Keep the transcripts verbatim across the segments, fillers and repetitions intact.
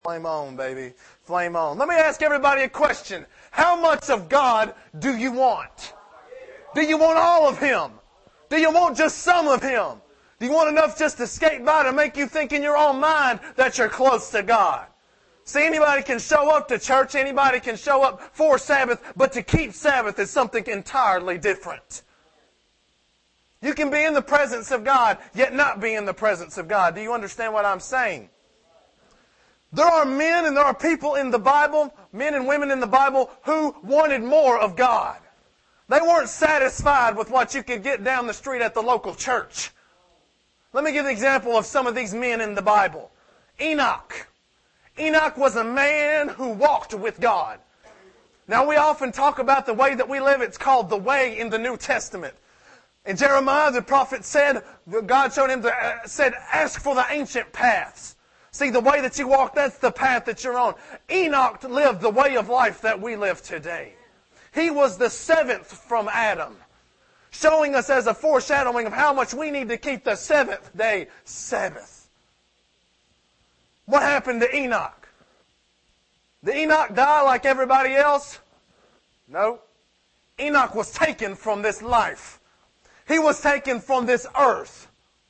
Flame on, baby. Flame on. Let me ask everybody a question. How much of God do you want? Do you want all of Him? Do you want just some of Him? Do you want enough just to skate by to make you think in your own mind that you're close to God? See, anybody can show up to church, anybody can show up for Sabbath, but to keep Sabbath is something entirely different. You can be in the presence of God, yet not be in the presence of God. Do you understand what I'm saying? There are men and there are people in the Bible, men and women in the Bible, who wanted more of God. They weren't satisfied with what you could get down the street at the local church. Let me give an example of some of these men in the Bible. Enoch. Enoch was a man who walked with God. Now we often talk about the way that we live. It's called the way in the New Testament. In Jeremiah, the prophet said, God showed him, the, uh, said, ask for the ancient paths. See, the way that you walk, that's the path that you're on. Enoch lived the way of life that we live today. He was the seventh from Adam, showing us as a foreshadowing of how much we need to keep the seventh day Sabbath. What happened to Enoch? Did Enoch die like everybody else? No. Enoch was taken from this life. He was taken from this earth.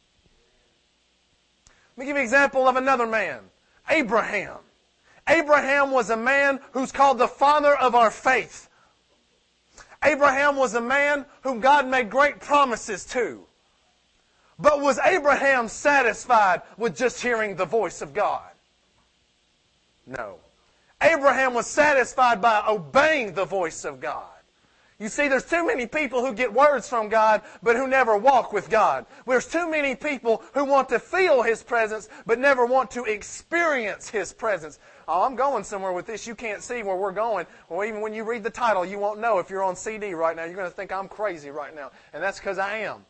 Let me give you an example of another man, Abraham. Abraham was a man who's called the father of our faith. Abraham was a man whom God made great promises to. But was Abraham satisfied with just hearing the voice of God? No. Abraham was satisfied by obeying the voice of God. You see, there's too many people who get words from God, but who never walk with God. There's too many people who want to feel His presence, but never want to experience His presence. Oh, I'm going somewhere with this. You can't see where we're going. Well, even when you read the title, you won't know if you're on C D right now. You're going to think I'm crazy right now. And that's because I am.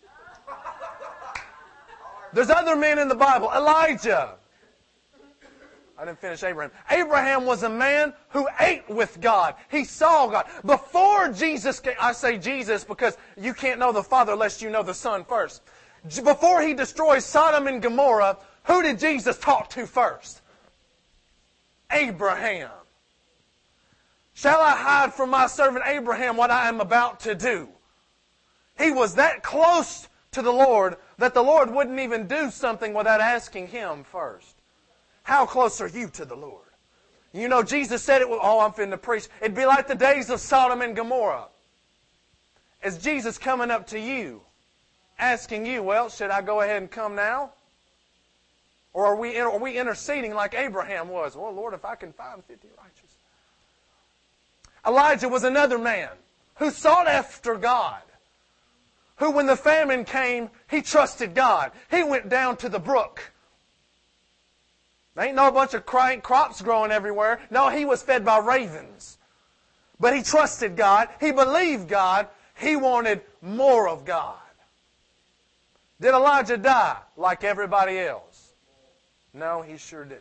There's other men in the Bible. Elijah. I didn't finish Abraham. Abraham was a man who ate with God. He saw God. Before Jesus came, I say Jesus because you can't know the Father unless you know the Son first. Before He destroyed Sodom and Gomorrah, who did Jesus talk to first? Abraham. Shall I hide from my servant Abraham what I am about to do? He was that close to the Lord that the Lord wouldn't even do something without asking him first. How close are you to the Lord? You know, Jesus said it, oh, I'm finna preach. It'd be like the days of Sodom and Gomorrah. Is Jesus coming up to you, asking you, well, should I go ahead and come now? Or are we, are we interceding like Abraham was? Well, Lord, if I can find fifty righteous. Elijah was another man who sought after God. Who, when the famine came, he trusted God. He went down to the brook. There ain't no bunch of crops growing everywhere. No, he was fed by ravens. But he trusted God. He believed God. He wanted more of God. Did Elijah die like everybody else? No, he sure didn't.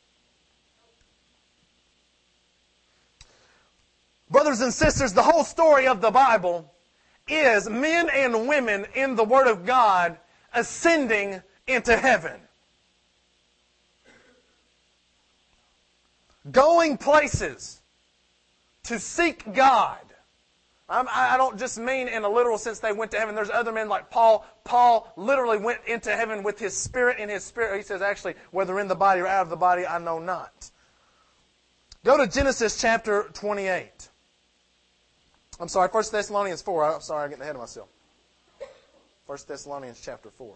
Brothers and sisters, the whole story of the Bible is men and women in the Word of God ascending into heaven. Going places to seek God. I'm, I don't just mean in a literal sense they went to heaven. There's other men like Paul. Paul literally went into heaven with his spirit. In his spirit, he says, actually, whether in the body or out of the body, I know not. Go to Genesis chapter twenty-eight. I'm sorry, First Thessalonians four. I'm sorry, I'm getting ahead of myself. First Thessalonians chapter four.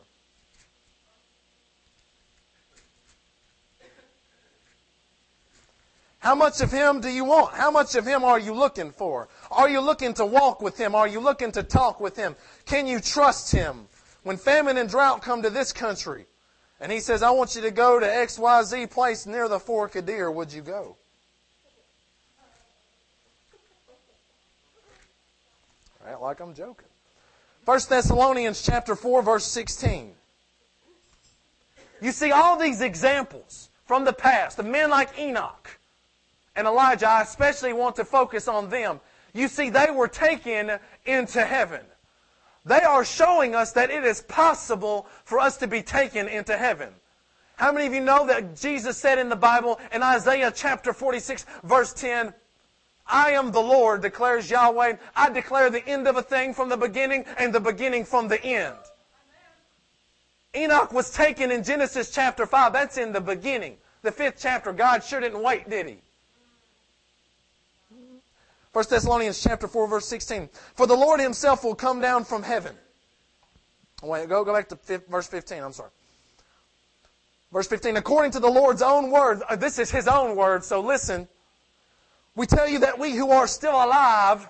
How much of Him do you want? How much of Him are you looking for? Are you looking to walk with Him? Are you looking to talk with Him? Can you trust Him? When famine and drought come to this country, and He says, I want you to go to X Y Z place near the Fork of Deer, would you go? Act like I'm joking. First Thessalonians chapter four, verse sixteen. You see all these examples from the past of men like Enoch and Elijah. I especially want to focus on them. You see, they were taken into heaven. They are showing us that it is possible for us to be taken into heaven. How many of you know that Jesus said in the Bible, in Isaiah chapter forty-six, verse ten, I am the Lord, declares Yahweh. I declare the end of a thing from the beginning and the beginning from the end. Enoch was taken in Genesis chapter five. That's in the beginning. The fifth chapter. God sure didn't wait, did He? First Thessalonians chapter four, verse sixteen. For the Lord Himself will come down from heaven. Wait, go, go back to fifth, verse fifteen. I'm sorry. Verse fifteen. According to the Lord's own word. This is His own word, so listen. We tell you that we who are still alive,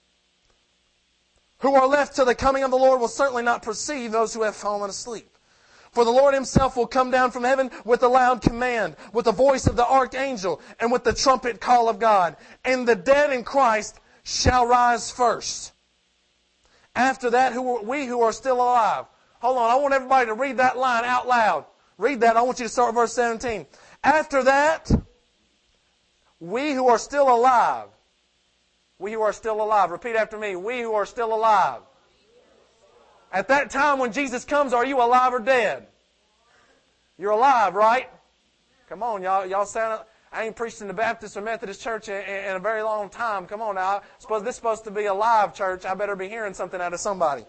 who are left till the coming of the Lord, will certainly not precede those who have fallen asleep. For the Lord Himself will come down from heaven with a loud command, with the voice of the archangel, and with the trumpet call of God. And the dead in Christ shall rise first. After that, who we who are still alive. Hold on, I want everybody to read that line out loud. Read that. I want you to start with verse seventeen. After that, we who are still alive. We who are still alive. Repeat after me. We who are still alive. At that time when Jesus comes, are you alive or dead? You're alive, right? Come on, y'all. Y'all sound. I ain't preached in the Baptist or Methodist church in, in a very long time. Come on now. I suppose this is supposed to be a live church. I better be hearing something out of somebody.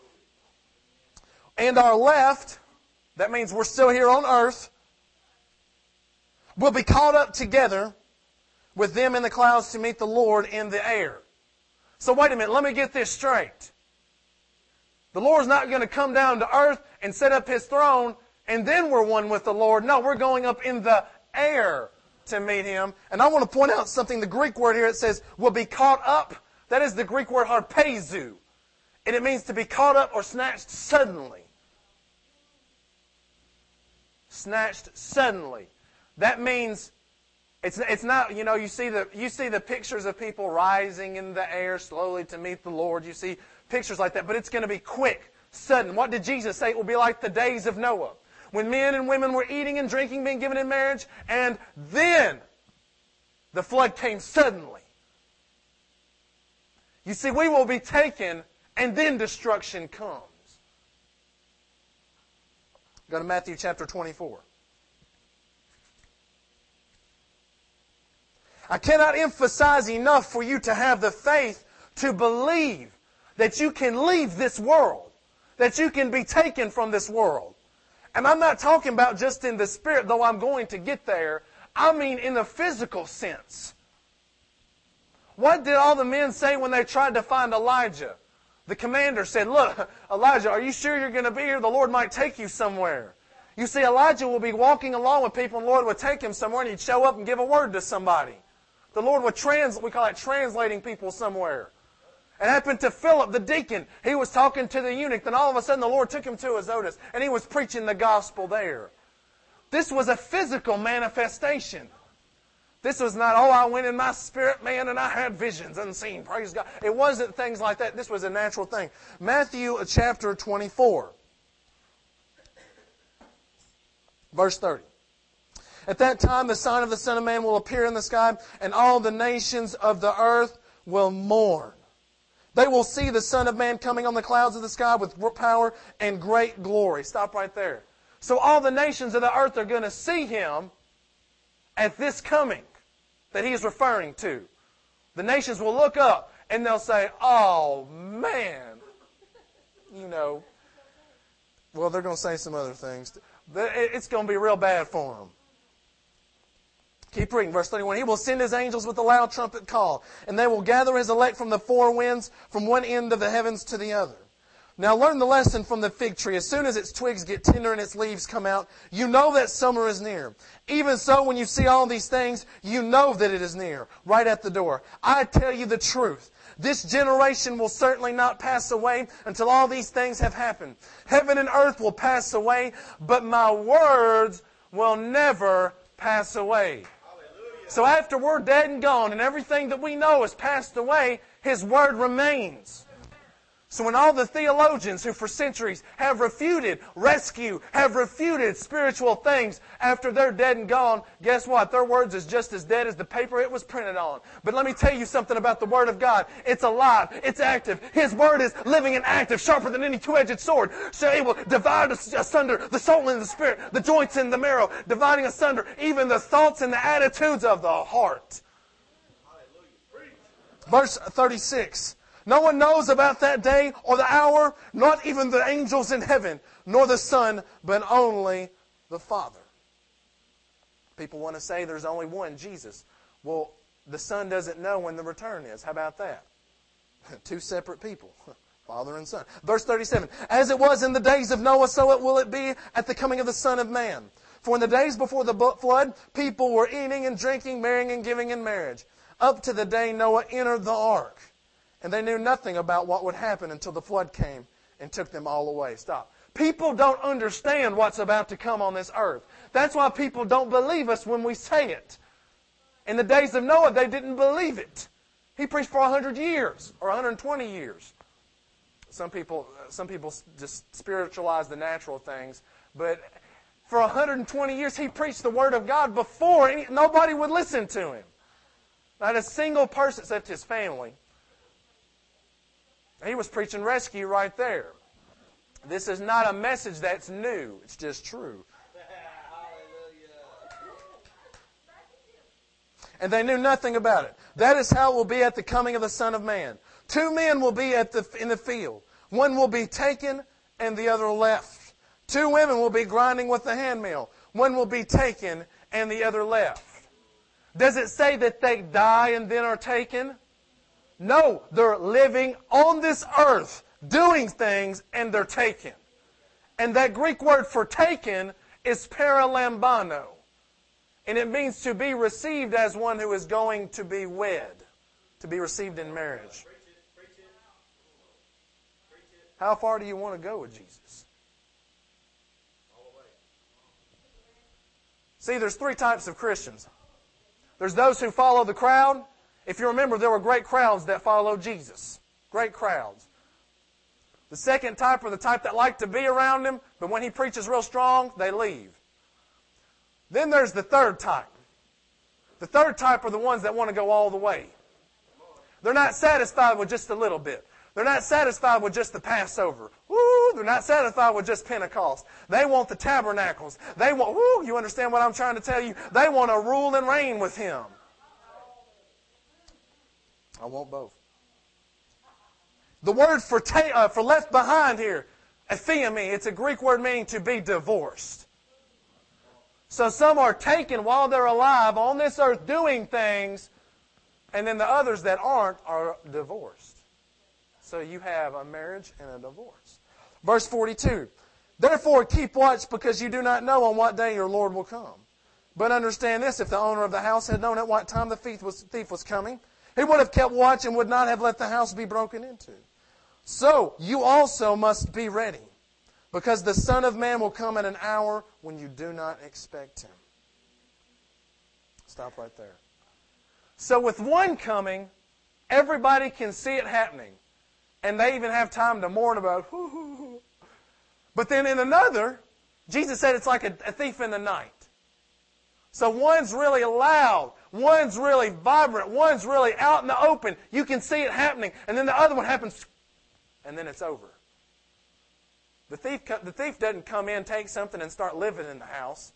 And our left, that means we're still here on earth, will be caught up together with them in the clouds to meet the Lord in the air. So wait a minute, let me get this straight. The Lord's not going to come down to earth and set up His throne and then we're one with the Lord. No, we're going up in the air to meet Him. And I want to point out something. The Greek word here, it says, will be caught up. That is the Greek word harpezu. And it means to be caught up or snatched suddenly. Snatched suddenly. That means It's it's not, you know, you see the you see the pictures of people rising in the air slowly to meet the Lord. You see pictures like that, but it's going to be quick, sudden. What did Jesus say? It will be like the days of Noah, when men and women were eating and drinking, being given in marriage, and then the flood came suddenly. You see, we will be taken, and then destruction comes. Go to Matthew chapter twenty-four. I cannot emphasize enough for you to have the faith to believe that you can leave this world, that you can be taken from this world. And I'm not talking about just in the spirit, though I'm going to get there. I mean in the physical sense. What did all the men say when they tried to find Elijah? The commander said, look, Elijah, are you sure you're going to be here? The Lord might take you somewhere. You see, Elijah will be walking along with people and the Lord would take him somewhere and he'd show up and give a word to somebody. The Lord would translate, we call it translating people somewhere. It happened to Philip, the deacon. He was talking to the eunuch, then all of a sudden the Lord took him to Azotus, and he was preaching the gospel there. This was a physical manifestation. This was not, oh, I went in my spirit, man, and I had visions unseen. Praise God. It wasn't things like that. This was a natural thing. Matthew chapter twenty-four, verse thirty. At that time, the sign of the Son of Man will appear in the sky, and all the nations of the earth will mourn. They will see the Son of Man coming on the clouds of the sky with power and great glory. Stop right there. So all the nations of the earth are going to see Him at this coming that He is referring to. The nations will look up and they'll say, oh, man. You know, well, they're going to say some other things. It's going to be real bad for them. Keep reading, verse thirty-one. He will send His angels with a loud trumpet call, and they will gather His elect from the four winds, from one end of the heavens to the other. Now learn the lesson from the fig tree. As soon as its twigs get tender and its leaves come out, you know that summer is near. Even so, when you see all these things, you know that it is near, right at the door. I tell you the truth. This generation will certainly not pass away until all these things have happened. Heaven and earth will pass away, but my words will never pass away. So after we're dead and gone and everything that we know has passed away, His Word remains. So when all the theologians who for centuries have refuted rescue, have refuted spiritual things after they're dead and gone, guess what? Their words is just as dead as the paper it was printed on. But let me tell you something about the Word of God. It's alive. It's active. His Word is living and active, sharper than any two-edged sword. So it will divide asunder the soul and the spirit, the joints and the marrow, dividing asunder even the thoughts and the attitudes of the heart. Verse thirty-six. No one knows about that day or the hour, not even the angels in heaven, nor the Son, but only the Father. People want to say there's only one, Jesus. Well, the Son doesn't know when the return is. How about that? Two separate people, Father and Son. Verse thirty-seven. As it was in the days of Noah, so it will it be at the coming of the Son of Man. For in the days before the flood, people were eating and drinking, marrying and giving in marriage, up to the day Noah entered the ark. And they knew nothing about what would happen until the flood came and took them all away. Stop. People don't understand what's about to come on this earth. That's why people don't believe us when we say it. In the days of Noah, they didn't believe it. He preached for one hundred years or one hundred twenty years. Some people, some people just spiritualize the natural things. But for one hundred twenty years, he preached the Word of God before any, nobody would listen to him. Not a single person except his family. He was preaching rescue right there. This is not a message that's new. It's just true. And they knew nothing about it. That is how it will be at the coming of the Son of Man. Two men will be at the, in the field. One will be taken and the other left. Two women will be grinding with the handmill. One will be taken and the other left. Does it say that they die and then are taken? No, they're living on this earth, doing things, and they're taken. And that Greek word for taken is paralambano. And it means to be received as one who is going to be wed, to be received in marriage. How far do you want to go with Jesus? See, there's three types of Christians. There's those who follow the crowd. If you remember, there were great crowds that followed Jesus. Great crowds. The second type are the type that like to be around him, but when he preaches real strong, they leave. Then there's the third type. The third type are the ones that want to go all the way. They're not satisfied with just a little bit. They're not satisfied with just the Passover. Woo! They're not satisfied with just Pentecost. They want the tabernacles. They want, woo! You understand what I'm trying to tell you? They want to rule and reign with him. I want both. The word for ta- uh, for left behind here, ephiemi, it's a Greek word meaning to be divorced. So some are taken while they're alive on this earth doing things, and then the others that aren't are divorced. So you have a marriage and a divorce. Verse forty-two. Therefore keep watch, because you do not know on what day your Lord will come. But understand this, if the owner of the house had known at what time the thief was, thief was coming, he would have kept watch and would not have let the house be broken into. So you also must be ready, because the Son of Man will come at an hour when you do not expect him. Stop right there. So with one coming, everybody can see it happening. And they even have time to mourn about, hoo, hoo, hoo. But then in another, Jesus said it's like a, a thief in the night. So one's really loud, one's really vibrant, one's really out in the open. You can see it happening. And then the other one happens, and then it's over. The thief, the thief doesn't come in, take something, and start living in the house.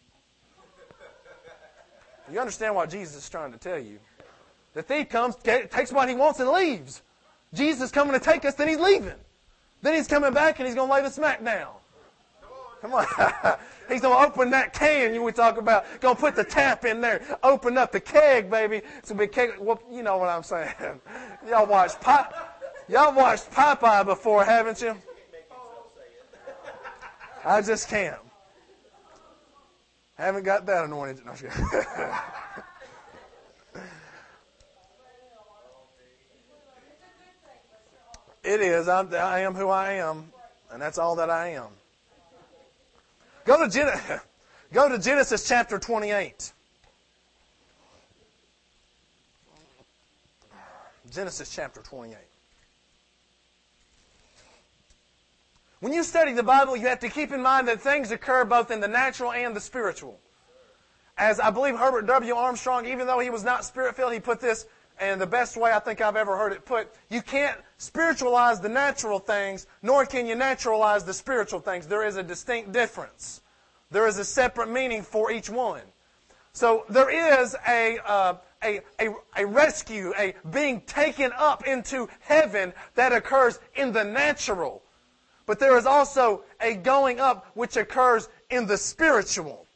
You understand what Jesus is trying to tell you. The thief comes, takes what he wants, and leaves. Jesus is coming to take us, then he's leaving. Then he's coming back, and he's going to lay the smack down. Come on. He's going to open that can you we talk about. Going to put the tap in there. Open up the keg, baby. It's going to be keg. Well, you know what I'm saying. Y'all watched Pop, y'all watched Popeye before, haven't you? I just can't. Haven't got that anointed. No, it is. I'm, I am who I am, and that's all that I am. Go to, Gen- go to Genesis chapter twenty-eight. Genesis chapter twenty-eight. When you study the Bible, you have to keep in mind that things occur both in the natural and the spiritual. As I believe Herbert W. Armstrong, even though he was not Spirit-filled, he put this in the best way I think I've ever heard it put. You can't spiritualize the natural things, nor can you naturalize the spiritual things. There is a distinct difference. There is a separate meaning for each one. So there is a, uh, a, a, a rescue, a being taken up into heaven that occurs in the natural. But there is also a going up which occurs in the spiritual.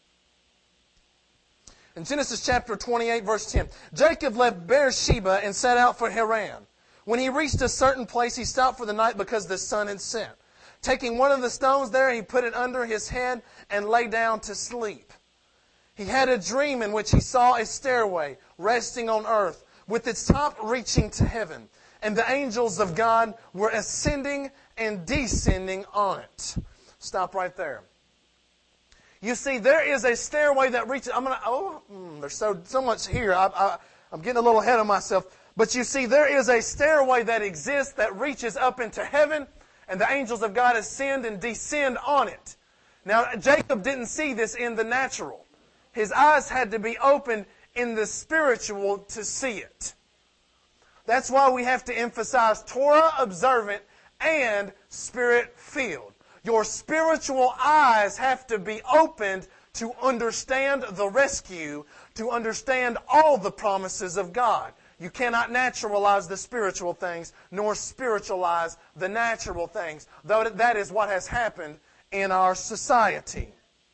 In Genesis chapter twenty-eight, verse ten, Jacob left Beersheba and set out for Haran. When he reached a certain place, he stopped for the night because the sun had set. Taking one of the stones there, he put it under his head and lay down to sleep. He had a dream in which he saw a stairway resting on earth, with its top reaching to heaven, and the angels of God were ascending and descending on it. Stop right there. You see, there is a stairway that reaches. I'm gonna. Oh, mm, there's so so much here. I, I, I'm getting a little ahead of myself. But you see, there is a stairway that exists that reaches up into heaven, and the angels of God ascend and descend on it. Now, Jacob didn't see this in the natural. His eyes had to be opened in the spiritual to see it. That's why we have to emphasize Torah observant and Spirit-filled. Your spiritual eyes have to be opened to understand the rescue, to understand all the promises of God. You cannot naturalize the spiritual things, nor spiritualize the natural things, though that is what has happened in our society.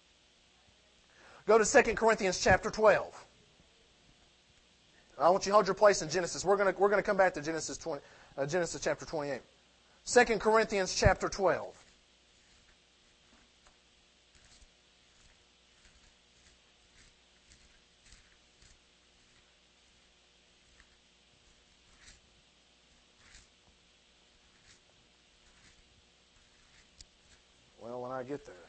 Go to Second Corinthians chapter twelve. I want you to hold your place in Genesis. We're going to, we're going to come back to Genesis twenty, uh, Genesis chapter twenty-eight. Second Corinthians chapter twelve. Well, when I get there.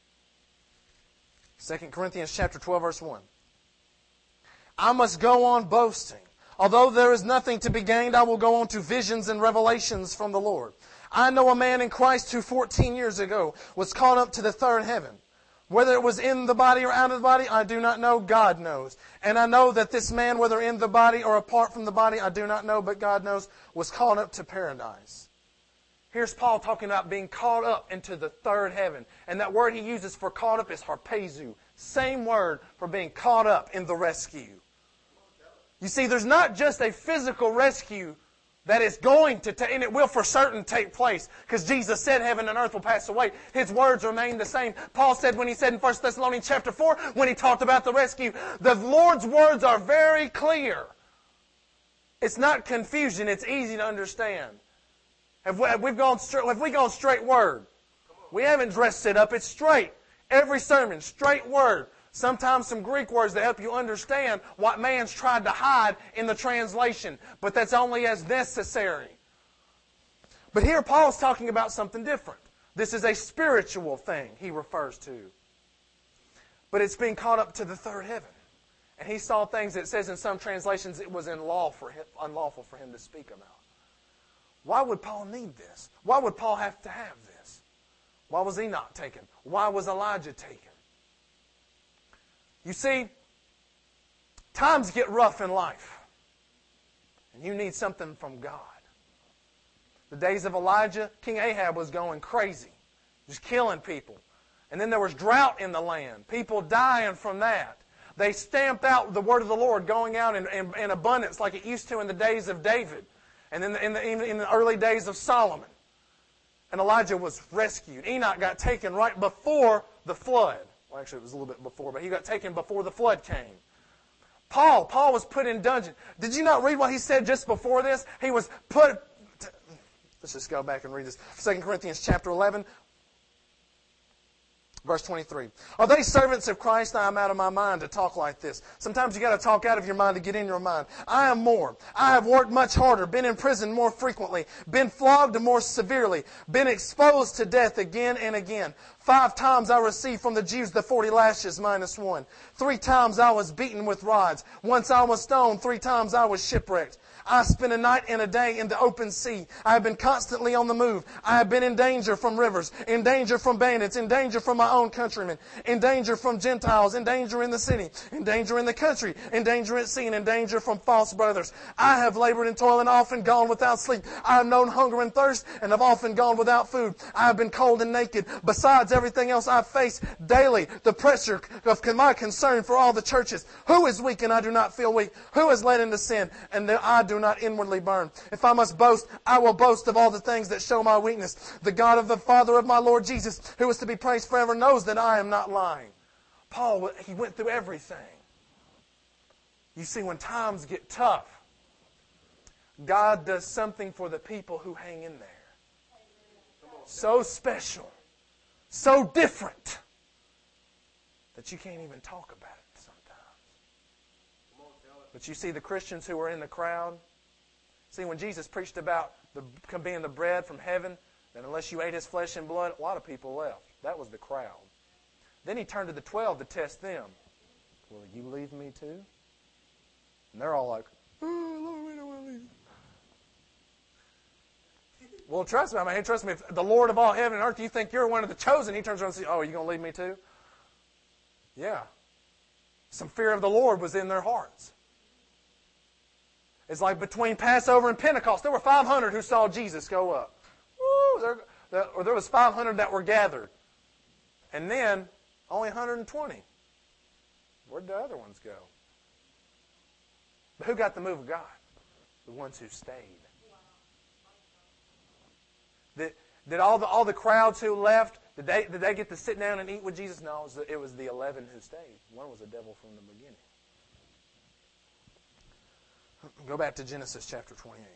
Second Corinthians chapter twelve, verse one. I must go on boasting. Although there is nothing to be gained, I will go on to visions and revelations from the Lord. I know a man in Christ who fourteen years ago was caught up to the third heaven. Whether it was in the body or out of the body, I do not know. God knows. And I know that this man, whether in the body or apart from the body, I do not know, but God knows, was caught up to paradise. Here's Paul talking about being caught up into the third heaven. And that word he uses for caught up is harpezu. Same word for being caught up in the rescue. You see, there's not just a physical rescue that is going to take, and it will for certain take place, because Jesus said heaven and earth will pass away. His words remain the same. Paul said when he said in First Thessalonians chapter four, when he talked about the rescue, the Lord's words are very clear. It's not confusion. It's easy to understand. Have we, have we gone straight, have we gone straight word? We haven't dressed it up. It's straight. Every sermon, straight word. Sometimes some Greek words that help you understand what man's tried to hide in the translation. But that's only as necessary. But here Paul's talking about something different. This is a spiritual thing he refers to. But it's being caught up to the third heaven. And he saw things that it says in some translations it was unlawful for him, unlawful for him to speak about. Why would Paul need this? Why would Paul have to have this? Why was Enoch taken? Why was Elijah taken? You see, times get rough in life. And you need something from God. The days of Elijah, King Ahab was going crazy. Just killing people. And then there was drought in the land. People dying from that. They stamped out the word of the Lord going out in, in, in abundance like it used to in the days of David. And in the, in, the, in the early days of Solomon. And Elijah was rescued. Enoch got taken right before the flood. Well, actually, it was a little bit before, but he got taken before the flood came. Paul, Paul was put in dungeon. Did you not read what he said just before this? He was put... Let's just go back and read this. Second Corinthians chapter eleven, verse twenty-three. Are they servants of Christ? I am out of my mind to talk like this. Sometimes you got to talk out of your mind to get in your mind. I am more. I have worked much harder, been in prison more frequently, been flogged more severely, been exposed to death again and again. Five times I received from the Jews the forty lashes minus one. Three times I was beaten with rods. Once I was stoned. Three times I was shipwrecked. I spent a night and a day in the open sea. I have been constantly on the move. I have been in danger from rivers, in danger from bandits, in danger from my own countrymen, in danger from Gentiles, in danger in the city, in danger in the country, in danger at sea, and in danger from false brothers. I have labored and toiled and often gone without sleep. I have known hunger and thirst and have often gone without food. I have been cold and naked. Besides everything else I face daily, the pressure of my concern for all the churches. Who is weak and I do not feel weak? Who is led into sin and I do not inwardly burn? If I must boast, I will boast of all the things that show my weakness. The God of the Father of my Lord Jesus, who is to be praised forever, knows that I am not lying. Paul, he went through everything. You see, when times get tough, God does something for the people who hang in there. So special, so different, that you can't even talk about it sometimes. But you see the Christians who were in the crowd. See, when Jesus preached about the, being the bread from heaven, that unless you ate His flesh and blood, a lot of people left. That was the crowd. Then He turned to the twelve to test them. Will you leave me too? And they're all like, oh, Lord, we don't want to leave. Well, trust me, I mean, trust me, if the Lord of all heaven and earth, you think you're one of the chosen, He turns around and says, oh, are you going to leave me too? Yeah. Some fear of the Lord was in their hearts. It's like between Passover and Pentecost, there were five hundred who saw Jesus go up. Woo, there, there, or there was five hundred that were gathered. And then, only one hundred twenty. Where'd the other ones go? But who got the move of God? The ones who stayed. Did, did all the all the crowds who left, did they did they get to sit down and eat with Jesus? No, it was the, it was the eleven who stayed. One was a devil from the beginning. Go back to Genesis chapter twenty-eight.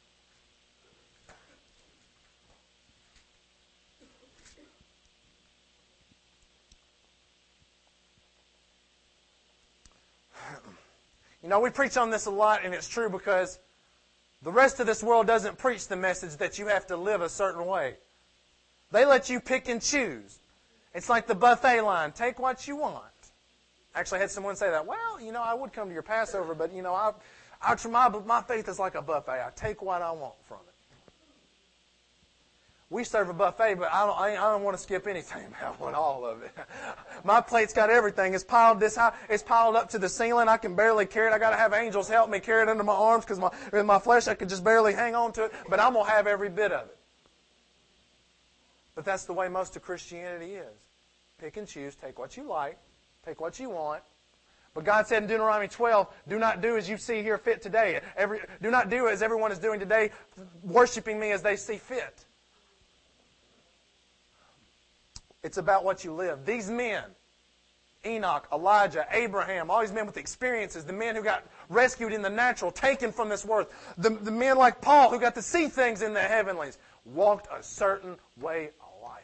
You know, we preach on this a lot, and it's true because the rest of this world doesn't preach the message that you have to live a certain way. They let you pick and choose. It's like the buffet line. Take what you want. Actually, I had someone say that. Well, you know, I would come to your Passover, but, you know, I, I, my, my faith is like a buffet. I take what I want from it. We serve a buffet, but I don't, I don't want to skip anything. I want all of it. My plate's got everything. It's piled this high. It's piled up to the ceiling. I can barely carry it. I got to have angels help me carry it under my arms because my, in my flesh I can just barely hang on to it. But I'm going to have every bit of it. But that's the way most of Christianity is. Pick and choose. Take what you like. Take what you want. But God said in Deuteronomy twelve, do not do as you see here fit today. Every, do not do as everyone is doing today, worshiping me as they see fit. It's about what you live. These men, Enoch, Elijah, Abraham, all these men with experiences, the men who got rescued in the natural, taken from this world, the, the men like Paul who got to see things in the heavenlies, walked a certain way of life.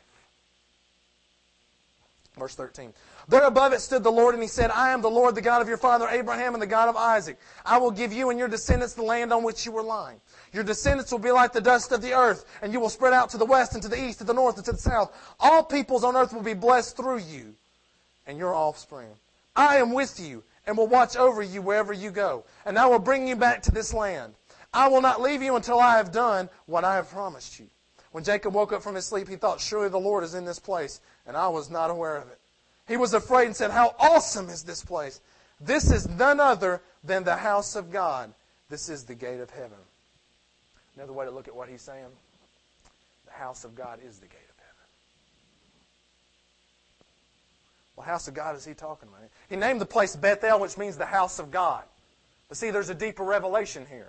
Verse thirteen. There above it stood the Lord, and He said, I am the Lord, the God of your father Abraham and the God of Isaac. I will give you and your descendants the land on which you were lying. Your descendants will be like the dust of the earth, and you will spread out to the west and to the east, to the north and to the south. All peoples on earth will be blessed through you and your offspring. I am with you and will watch over you wherever you go, and I will bring you back to this land. I will not leave you until I have done what I have promised you. When Jacob woke up from his sleep, he thought, surely the Lord is in this place, and I was not aware of it. He was afraid and said, how awesome is this place? This is none other than the house of God. This is the gate of heaven. Another way to look at what he's saying, the house of God is the gate of heaven. Well, house of God is he talking about? He named the place Bethel, which means the house of God. But see, there's a deeper revelation here.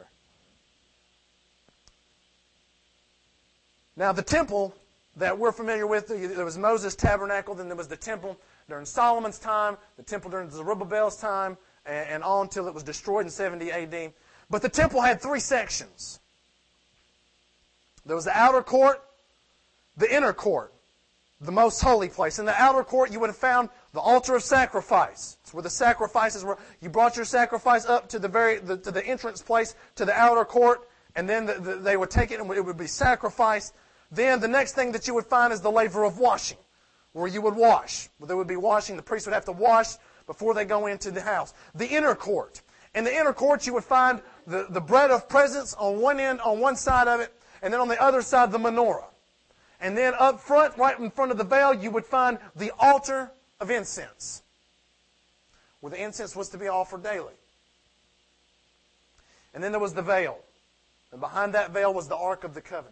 Now, the temple that we're familiar with, there was Moses' tabernacle, then there was the temple during Solomon's time, the temple during Zerubbabel's time, and, and on until it was destroyed in seventy A D. But the temple had three sections. There was the outer court, the inner court, the most holy place. In the outer court, you would have found the altar of sacrifice. It's where the sacrifices were. You brought your sacrifice up to the very the, to the entrance place to the outer court, and then the, the, they would take it and it would be sacrificed. Then the next thing that you would find is the laver of washing, where you would wash. Where they would be washing. The priest would have to wash before they go into the house. The inner court. In the inner court, you would find the, the bread of presence on one end, on one side of it, and then on the other side, the menorah. And then up front, right in front of the veil, you would find the altar of incense, where the incense was to be offered daily. And then there was the veil. And behind that veil was the Ark of the Covenant.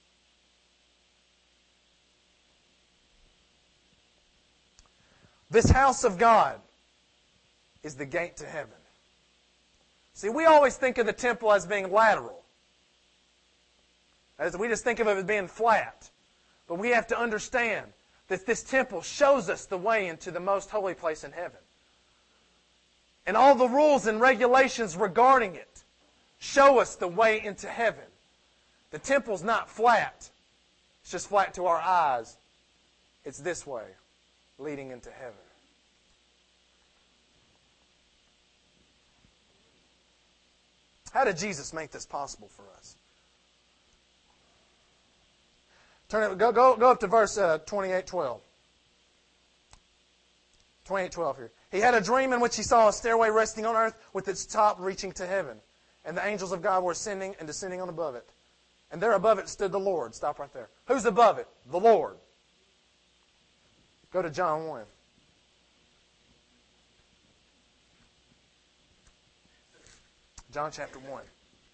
This house of God is the gate to heaven. See, we always think of the temple as being lateral. As we just think of it as being flat. But we have to understand that this temple shows us the way into the most holy place in heaven. And all the rules and regulations regarding it show us the way into heaven. The temple's not flat. It's just flat to our eyes. It's this way, leading into heaven. How did Jesus make this possible for us? Turn it, go, go, go up to verse uh, twenty-eight twelve. twenty-eight twelve here. He had a dream in which he saw a stairway resting on earth with its top reaching to heaven. And the angels of God were ascending and descending on above it. And there above it stood the Lord. Stop right there. Who's above it? The Lord. Go to John one. John chapter one.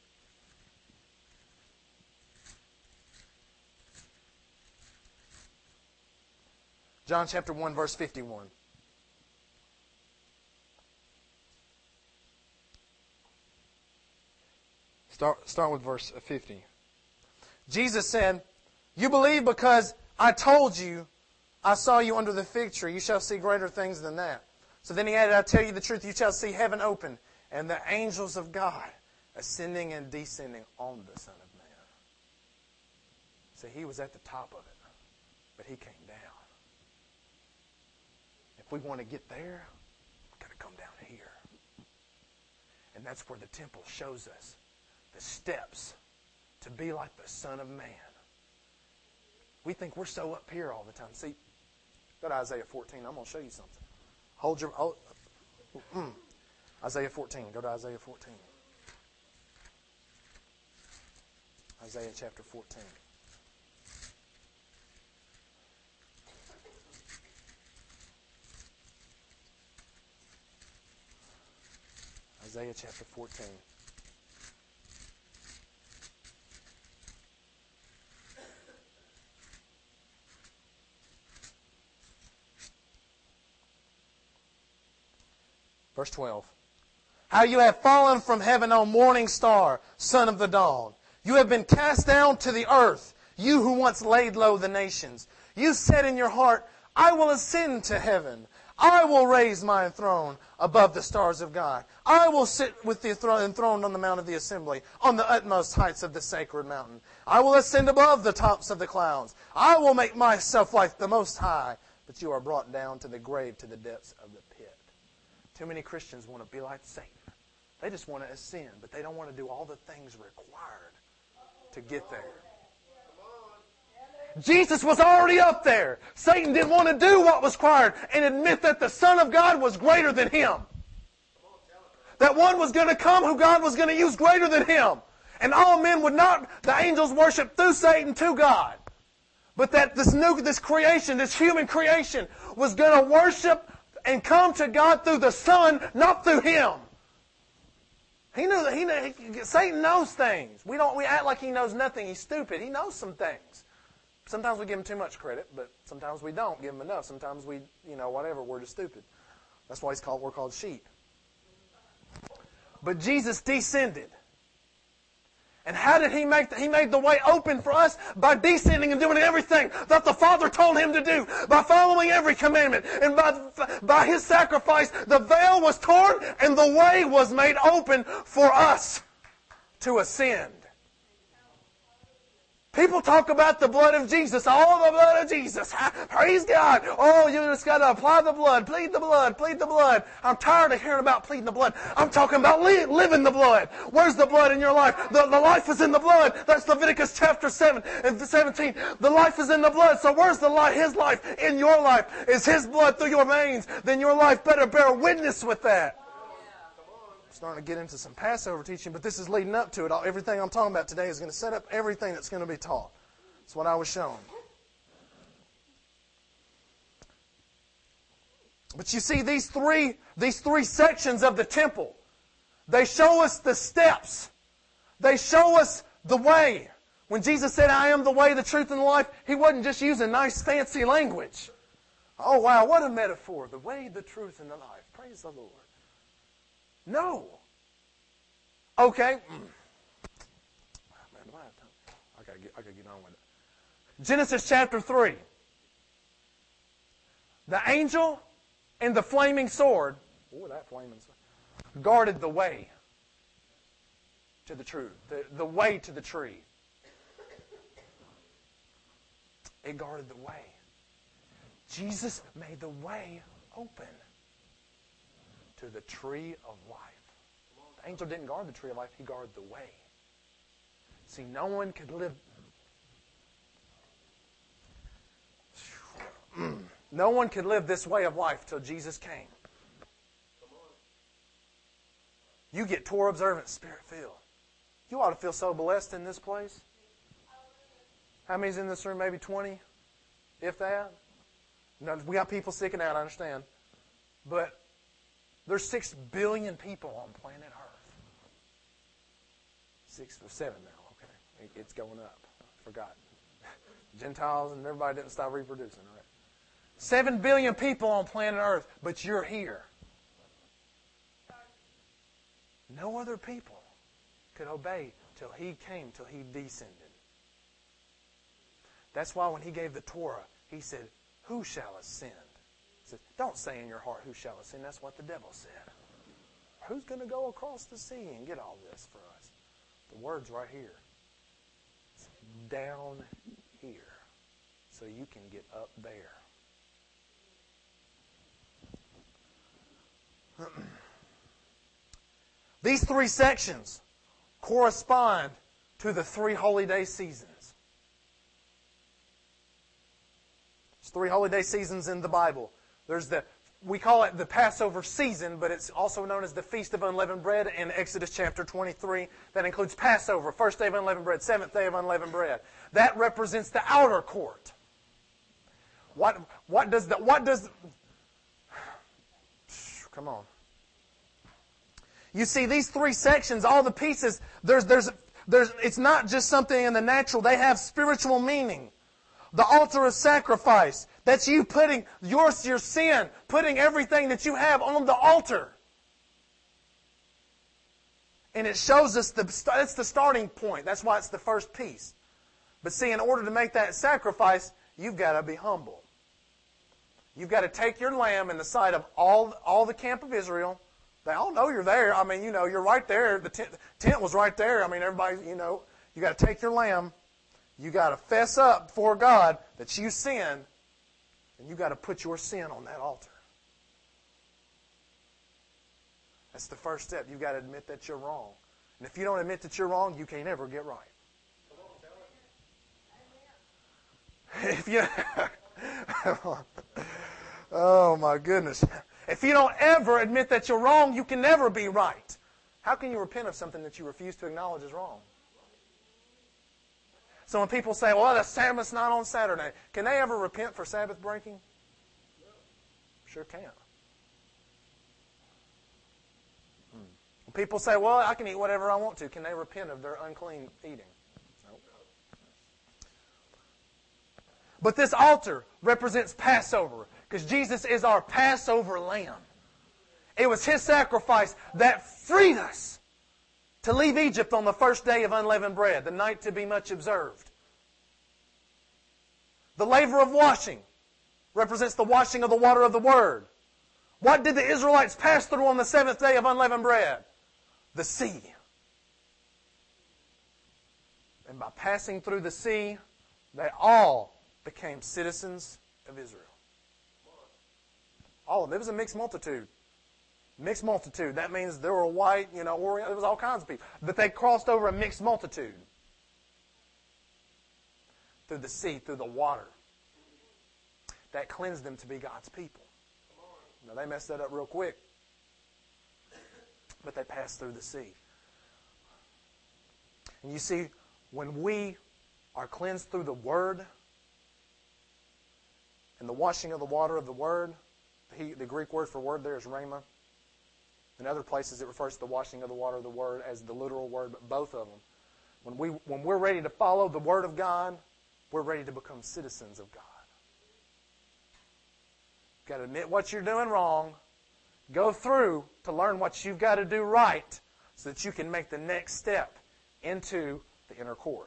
John chapter one, verse fifty-one. Start, start with verse fifty. Jesus said, "You believe because I told you I saw you under the fig tree. You shall see greater things than that." So then he added, "I tell you the truth, you shall see heaven open and the angels of God ascending and descending on the Son of Man." See, he was at the top of it, but he came down. If we want to get there, we've got to come down here. And that's where the temple shows us the steps to be like the Son of Man. We think we're so up here all the time. See, go to Isaiah fourteen. I'm going to show you something. Hold your... Oh, mm. Isaiah fourteen. Go to Isaiah fourteen. Isaiah chapter fourteen. Isaiah chapter fourteen. Verse twelve. How you have fallen from heaven, O morning star, son of the dawn. You have been cast down to the earth, you who once laid low the nations. You said in your heart, I will ascend to heaven. I will raise my throne above the stars of God. I will sit with the throne enthroned on the mount of the assembly, on the utmost heights of the sacred mountain. I will ascend above the tops of the clouds. I will make myself like the Most High. But you are brought down to the grave, to the depths of the pit. Too many Christians want to be like Satan. They just want to ascend, but they don't want to do all the things required to get there. Jesus was already up there. Satan didn't want to do what was required and admit that the Son of God was greater than him. That one was going to come who God was going to use greater than him. And all men would not, the angels worship through Satan to God. But that this new, this creation, this human creation was going to worship and come to God through the Son, not through him. He knew that he, he Satan knows things. We don't we act like he knows nothing. He's stupid. He knows some things. Sometimes we give him too much credit, but sometimes we don't give him enough. Sometimes we, you know, whatever, we're just stupid. That's why he's called we're called sheep. But Jesus descended. And how did he make the, he made the way open for us? By descending and doing everything that the Father told him to do. By following every commandment. And by, by his sacrifice, the veil was torn and the way was made open for us to ascend. People talk about the blood of Jesus. Oh, the blood of Jesus. Praise God. Oh, you just got to apply the blood. Plead the blood. Plead the blood. I'm tired of hearing about pleading the blood. I'm talking about li- living the blood. Where's the blood in your life? The, the life is in the blood. That's Leviticus chapter seven and seventeen. The life is in the blood. So where's the life? His life in your life. Is His blood through your veins? Then your life better bear witness with that. Starting to get into some Passover teaching, but this is leading up to it. All, everything I'm talking about today is going to set up everything that's going to be taught. That's what I was shown. But you see, these three, these three sections of the temple, they show us the steps. They show us the way. When Jesus said, I am the way, the truth, and the life, He wasn't just using nice, fancy language. Oh, wow, what a metaphor. The way, the truth, and the life. Praise the Lord. No. Okay. I gotta get, I gotta get on with it. Genesis chapter three. The angel and the flaming sword, oh, that flaming sword, guarded the way to the truth, the, the way to the tree. It guarded the way. Jesus made the way open to the tree of life. The angel didn't guard the tree of life, he guarded the way. See, no one could live... No one could live this way of life till Jesus came. You get Torah observant, Spirit filled. You ought to feel so blessed in this place. How many's in this room? Maybe twenty? If that? No, we got people sticking out, I understand. But there's six billion people on planet Earth. Six or seven now, okay. It, it's going up. I forgot. Gentiles and everybody didn't stop reproducing, right? Seven billion people on planet Earth, but you're here. No other people could obey till He came, till He descended. That's why when He gave the Torah, He said, who shall ascend? He said, don't say in your heart, who shall ascend? That's what the devil said. Who's going to go across the sea and get all this for us? The word's right here. It's down here, so you can get up there. These three sections correspond to the three holy day seasons. There's three holy day seasons in the Bible. There's the, we call it the Passover season, but it's also known as the Feast of Unleavened Bread in Exodus chapter twenty-three. That includes Passover, first day of unleavened bread, seventh day of unleavened bread. That represents the outer court. What, what does the, what does, come on. You see, these three sections, all the pieces, there's, there's, there's, it's not just something in the natural. They have spiritual meaning. The altar of sacrifice, that's you putting your, your sin, putting everything that you have on the altar. And it shows us, the that's the starting point. That's why it's the first piece. But see, in order to make that sacrifice, you've got to be humble. You've got to take your lamb in the sight of all, all the camp of Israel. They all know you're there. I mean, you know, you're right there. The tent, tent was right there. I mean, everybody, you know, you got to take your lamb. You got to fess up before God that you sinned, and you got to put your sin on that altar. That's the first step. You've got to admit that you're wrong. And if you don't admit that you're wrong, you can't ever get right. If you, oh my goodness. If you don't ever admit that you're wrong, you can never be right. How can you repent of something that you refuse to acknowledge is wrong? So when people say, well, the Sabbath's not on Saturday, can they ever repent for Sabbath breaking? Sure can't. Hmm. When people say, well, I can eat whatever I want to, can they repent of their unclean eating? No. But this altar represents Passover, because Jesus is our Passover lamb. It was His sacrifice that freed us to leave Egypt on the first day of unleavened bread, the night to be much observed. The laver of washing represents the washing of the water of the Word. What did the Israelites pass through on the seventh day of unleavened bread? The sea. And by passing through the sea, they all became citizens of Israel. All of them. It was a mixed multitude. Mixed multitude. That means there were white, you know, Orient, there was all kinds of people. But they crossed over a mixed multitude. Through the sea, through the water. That cleansed them to be God's people. Now they messed that up real quick. But they passed through the sea. And you see, when we are cleansed through the Word, and the washing of the water of the Word, the, the Greek word for word there is rhema. In other places it refers to the washing of the water of the Word as the literal word, but both of them. When, we, when we're ready to follow the Word of God, we're ready to become citizens of God. You've got to admit what you're doing wrong, go through to learn what you've got to do right so that you can make the next step into the inner court.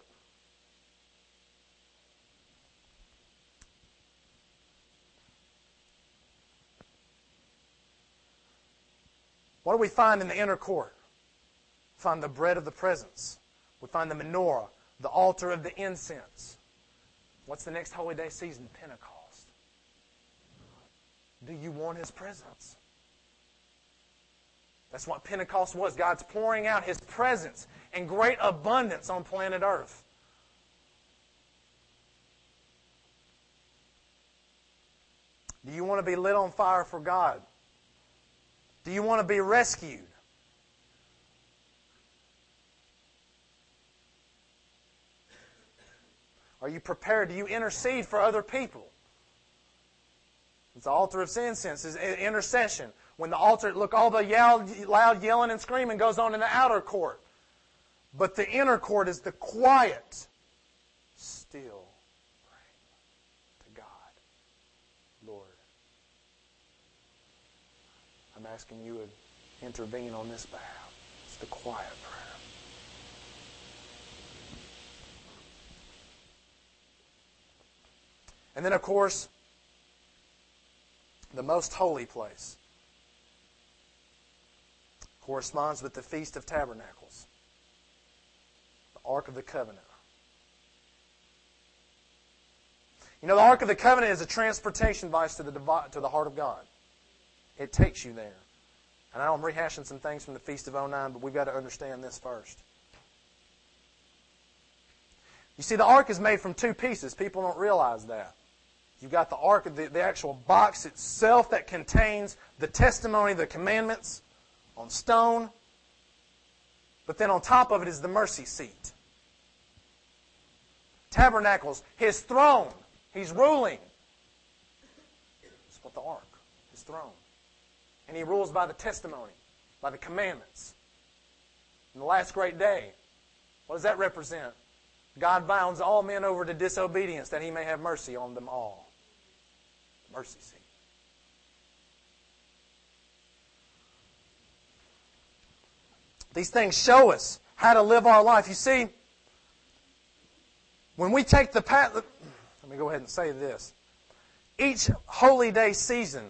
What do we find in the inner court? We find the bread of the presence. We find the menorah, the altar of the incense. What's the next holy day season? Pentecost. Do you want His presence? That's what Pentecost was. God's pouring out His presence in great abundance on planet Earth. Do you want to be lit on fire for God? Do you want to be rescued? Are you prepared? Do you intercede for other people? It's the altar of incense, is intercession. When the altar, look, all the yell, loud yelling and screaming goes on in the outer court. But the inner court is the quiet, still praying to God. Lord, I'm asking you to intervene on this behalf. It's the quiet prayer. And then, of course, the most holy place corresponds with the Feast of Tabernacles, the Ark of the Covenant. You know, the Ark of the Covenant is a transportation device to the, to the heart of God. It takes you there. And I know I'm rehashing some things from the Feast of oh nine, but we've got to understand this first. You see, the Ark is made from two pieces. People don't realize that. You've got the Ark, the, the actual box itself that contains the testimony, the commandments on stone. But then on top of it is the mercy seat. Tabernacles, His throne. He's ruling. That's what the Ark, His throne. And He rules by the testimony, by the commandments. In the last great day, what does that represent? God bounds all men over to disobedience that He may have mercy on them all. Mercy seat. These things show us how to live our life. You see, when we take the path... Let me go ahead and say this. Each holy day season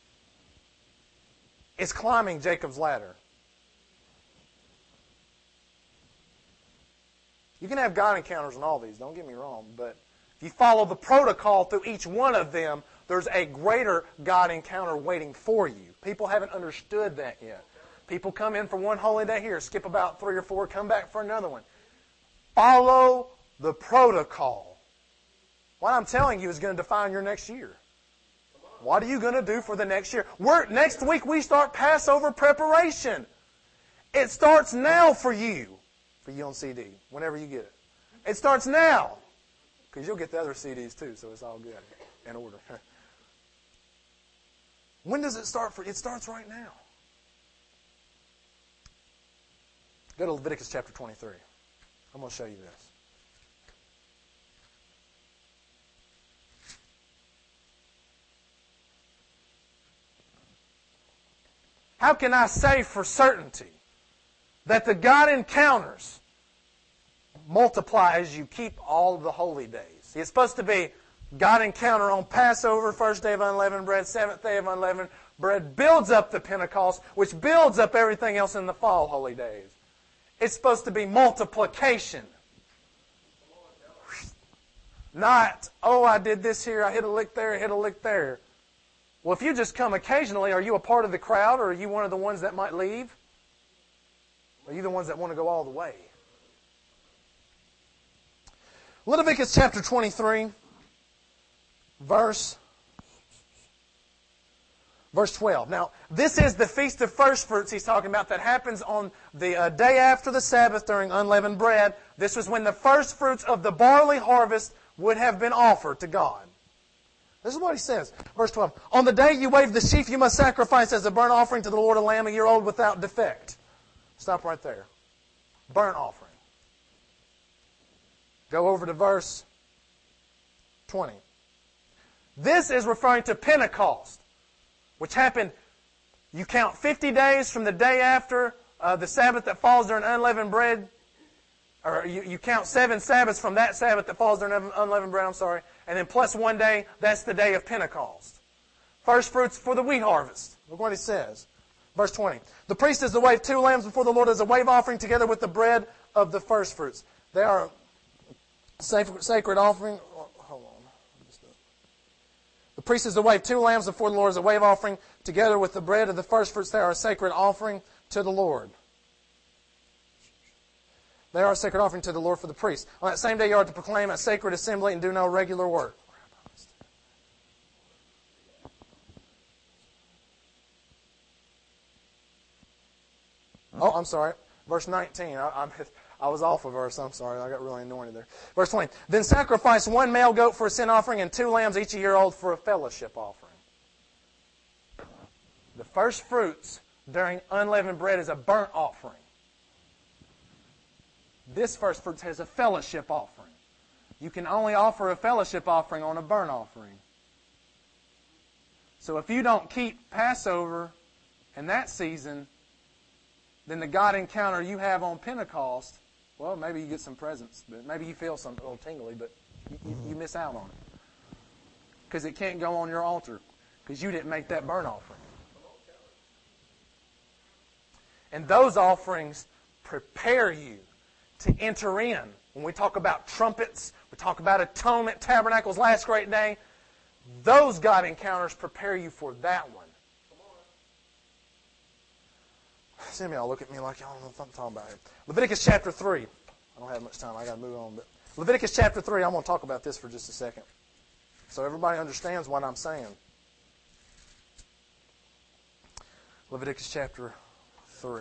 is climbing Jacob's ladder. You can have God encounters in all these, don't get me wrong, but if you follow the protocol through each one of them, there's a greater God encounter waiting for you. People haven't understood that yet. People come in for one holy day here, skip about three or four, come back for another one. Follow the protocol. What I'm telling you is going to define your next year. What are you going to do for the next year? We're, next week we start Passover preparation. It starts now for you. For you on C D, whenever you get it. It starts now. Because you'll get the other C Ds too, so it's all good in order. When does it start for you? It starts right now. Go to Leviticus chapter twenty-three. I'm going to show you this. How can I say for certainty that the God encounters multiply as you keep all of the holy days? It's supposed to be God encounter on Passover, first day of unleavened bread, seventh day of unleavened bread, builds up the Pentecost, which builds up everything else in the fall holy days. It's supposed to be multiplication. Not, oh, I did this here, I hit a lick there, I hit a lick there. Well, if you just come occasionally, are you a part of the crowd, or are you one of the ones that might leave? Or are you the ones that want to go all the way? Leviticus chapter twenty-three, verse, verse twelve. Now, this is the Feast of First Fruits he's talking about that happens on the uh, day after the Sabbath during unleavened bread. This was when the first fruits of the barley harvest would have been offered to God. This is what he says. Verse twelve. On the day you wave the sheaf, you must sacrifice as a burnt offering to the Lord a lamb a year old without defect. Stop right there. Burnt offering. Go over to verse twenty. This is referring to Pentecost, which happened, you count fifty days from the day after uh, the Sabbath that falls during unleavened bread, or you, you count seven Sabbaths from that Sabbath that falls during unleavened bread, I'm sorry, and then plus one day, that's the day of Pentecost. First fruits for the wheat harvest. Look what he says. Verse twenty. The priest is to wave two lambs before the Lord as a wave offering together with the bread of the first fruits. They are sacred offering. Hold on. The priest is to wave two lambs before the Lord as a wave offering together with the bread of the first fruits. They are a sacred offering to the Lord. They are a sacred offering to the Lord for the priest. On that same day you are to proclaim a sacred assembly and do no regular work. Oh, I'm sorry. Verse nineteen. I, I, I was off a verse. I'm sorry. I got really anointed there. Verse twenty. Then sacrifice one male goat for a sin offering and two lambs each a year old for a fellowship offering. The first fruits during unleavened bread is a burnt offering. This first fruits has a fellowship offering. You can only offer a fellowship offering on a burnt offering. So if you don't keep Passover in that season, then the God encounter you have on Pentecost, well, maybe you get some presents, but maybe you feel something a little tingly, but you, you, you miss out on it. Because it can't go on your altar, because you didn't make that burnt offering. And those offerings prepare you to enter in. When we talk about trumpets, we talk about atonement, tabernacles, last great day, those God encounters prepare you for that one. Some of y'all look at me like y'all don't know what I'm talking about here. Leviticus chapter three. I don't have much time. I got to move on. But Leviticus chapter three, I'm going to talk about this for just a second, so everybody understands what I'm saying. Leviticus chapter three.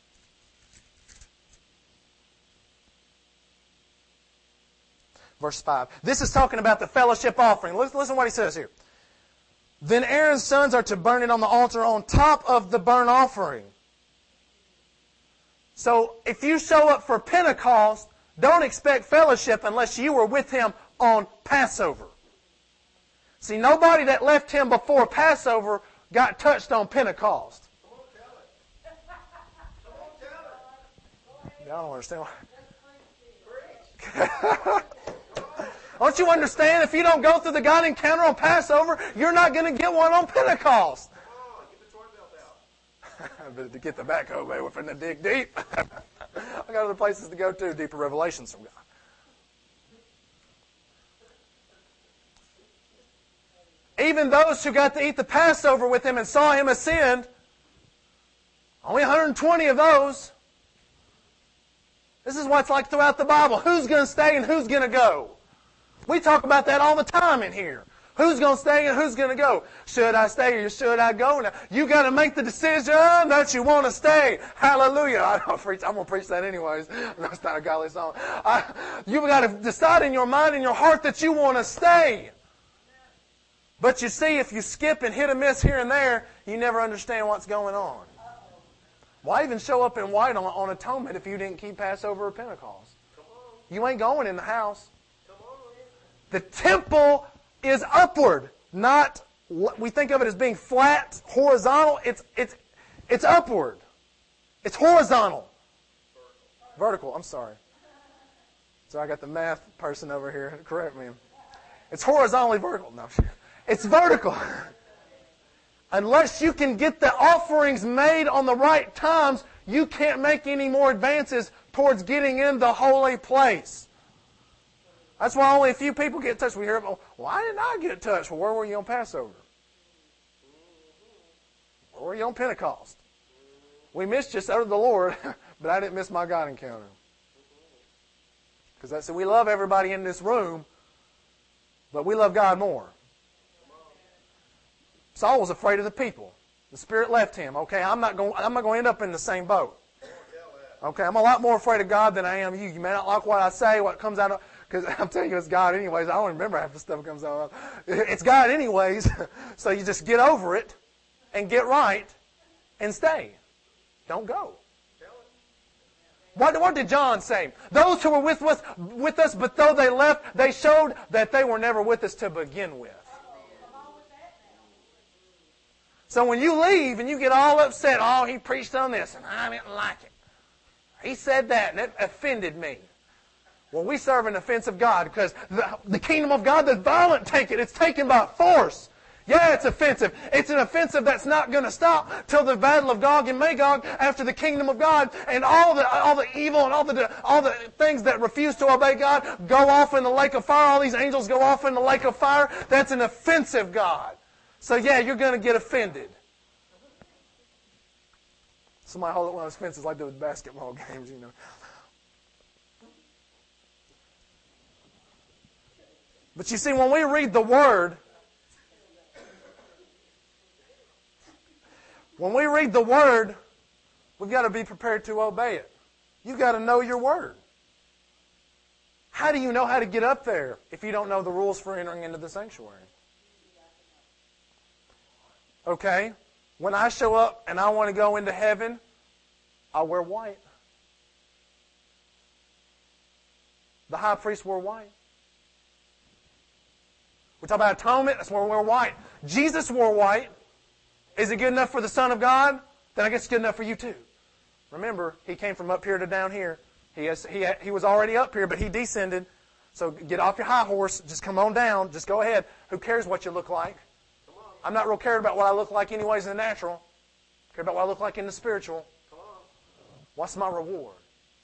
Verse five. This is talking about the fellowship offering. Listen, listen to what he says here. Then Aaron's sons are to burn it on the altar on top of the burnt offering. So if you show up for Pentecost, don't expect fellowship unless you were with him on Passover. See, nobody that left him before Passover got touched on Pentecost. Y'all don't understand why. Don't you understand? If you don't go through the God encounter on Passover, you're not going to get one on Pentecost. But to get the backhoe, baby, we're finna to dig deep. I got other places to go to, deeper revelations from God. Even those who got to eat the Passover with him and saw him ascend, only one hundred twenty of those. This is what it's like throughout the Bible. Who's going to stay and who's going to go? We talk about that all the time in here. Who's going to stay and who's going to go? Should I stay or should I go? Now, you got to make the decision that you want to stay. Hallelujah. I don't preach, I'm going to preach that anyways. That's not a godly song. I, you've got to decide in your mind and your heart that you want to stay. But you see, if you skip and hit a miss here and there, you never understand what's going on. Why even show up in white on, on atonement if you didn't keep Passover or Pentecost? You ain't going in the house. The temple is upward, not, we think of it as being flat, horizontal. It's it's it's upward. It's horizontal. Vertical, I'm sorry. So I got the math person over here to correct me. It's horizontally vertical. No, it's vertical. Unless you can get the offerings made on the right times, you can't make any more advances towards getting in the holy place. That's why only a few people get touched. We hear, well, why didn't I get touched? Well, where were you on Passover? Where were you on Pentecost? We missed you, served the Lord, but I didn't miss my God encounter. Because I said, we love everybody in this room, but we love God more. Saul was afraid of the people. The Spirit left him. Okay, I'm not going. I'm not going to end up in the same boat. Okay, I'm a lot more afraid of God than I am you. You may not like what I say, what comes out of. Because I'm telling you, it's God anyways. I don't remember half the stuff that comes out. It's God anyways. So you just get over it and get right and stay. Don't go. What, what did John say? Those who were with us, with us, but though they left, they showed that they were never with us to begin with. So when you leave and you get all upset, oh, he preached on this and I didn't like it. He said that and it offended me. Well, we serve an offensive God because the, the kingdom of God, the violent take it. It's taken by force. Yeah, it's offensive. It's an offensive that's not going to stop till the battle of Gog and Magog after the kingdom of God and all the all the evil and all the all the things that refuse to obey God go off in the lake of fire. All these angels go off in the lake of fire. That's an offensive God. So yeah, you're going to get offended. Somebody hold up one of those fences like those basketball games, you know. But you see, when we read the Word, when we read the Word, we've got to be prepared to obey it. You've got to know your Word. How do you know how to get up there if you don't know the rules for entering into the sanctuary? Okay? When I show up and I want to go into heaven, I'll wear white. The high priest wore white. We talk about atonement, that's where we wear white. Jesus wore white. Is it good enough for the Son of God? Then I guess it's good enough for you too. Remember, He came from up here to down here. He has, he he was already up here, but He descended. So get off your high horse. Just come on down. Just go ahead. Who cares what you look like? I'm not real cared about what I look like anyways in the natural. I care about what I look like in the spiritual. What's my reward?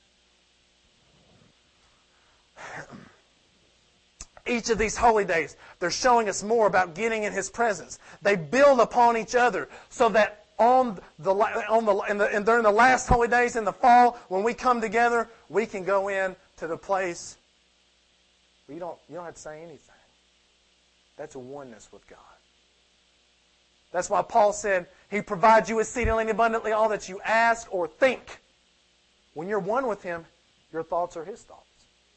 Each of these holy days, they're showing us more about getting in His presence. They build upon each other so that on the on the and, the, and during the last holy days in the fall, when we come together, we can go in to the place where you don't you don't have to say anything. That's a oneness with God. That's why Paul said He provides you exceedingly abundantly all that you ask or think. When you're one with Him, your thoughts are His thoughts.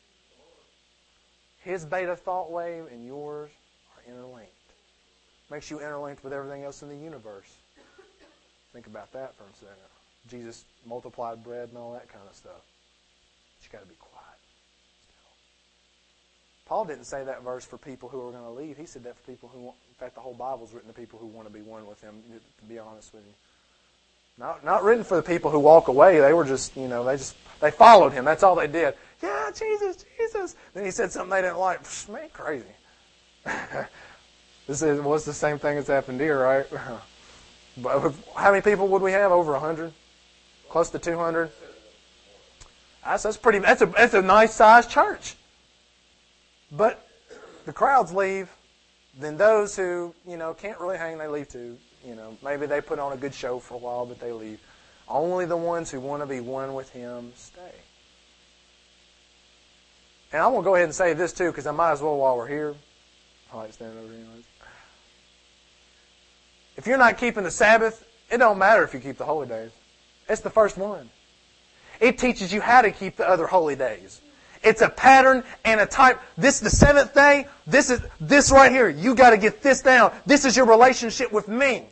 His beta thought wave and yours are interlinked. Makes you interlinked with everything else in the universe. Think about that for a second. Jesus multiplied bread and all that kind of stuff. But you got to be quiet. Paul didn't say that verse for people who are going to leave. He said that for people who want, in fact, the whole Bible's written to people who want to be one with Him, to be honest with you. Not not written for the people who walk away. They were just, you know, they just, they followed Him. That's all they did. Yeah, Jesus, Jesus. Then He said something they didn't like. Psh, man, crazy. This is, was the same thing that's happened here, right? But how many people would we have? Over a hundred? Close to two hundred? That's, that's pretty, that's a, that's a nice sized church. But the crowds leave, then those who, you know, can't really hang, they leave too. You know, maybe they put on a good show for a while, but they leave. Only the ones who want to be one with Him stay. And I want to go ahead and say this too, because I might as well while we're here. I like standing over here. If you're not keeping the Sabbath, it don't matter if you keep the holy days. It's the first one. It teaches you how to keep the other holy days. It's a pattern and a type. This the seventh day. This is this right here. You got to get this down. This is your relationship with me.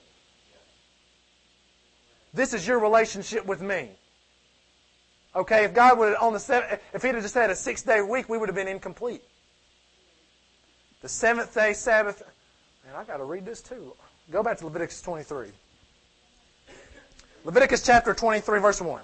This is your relationship with me. Okay, if God would have on the seven, if He'd have just had a six day week, we would have been incomplete. The seventh day Sabbath. Man, I got to read this too. Go back to Leviticus twenty-three. Leviticus chapter twenty-three, verse one.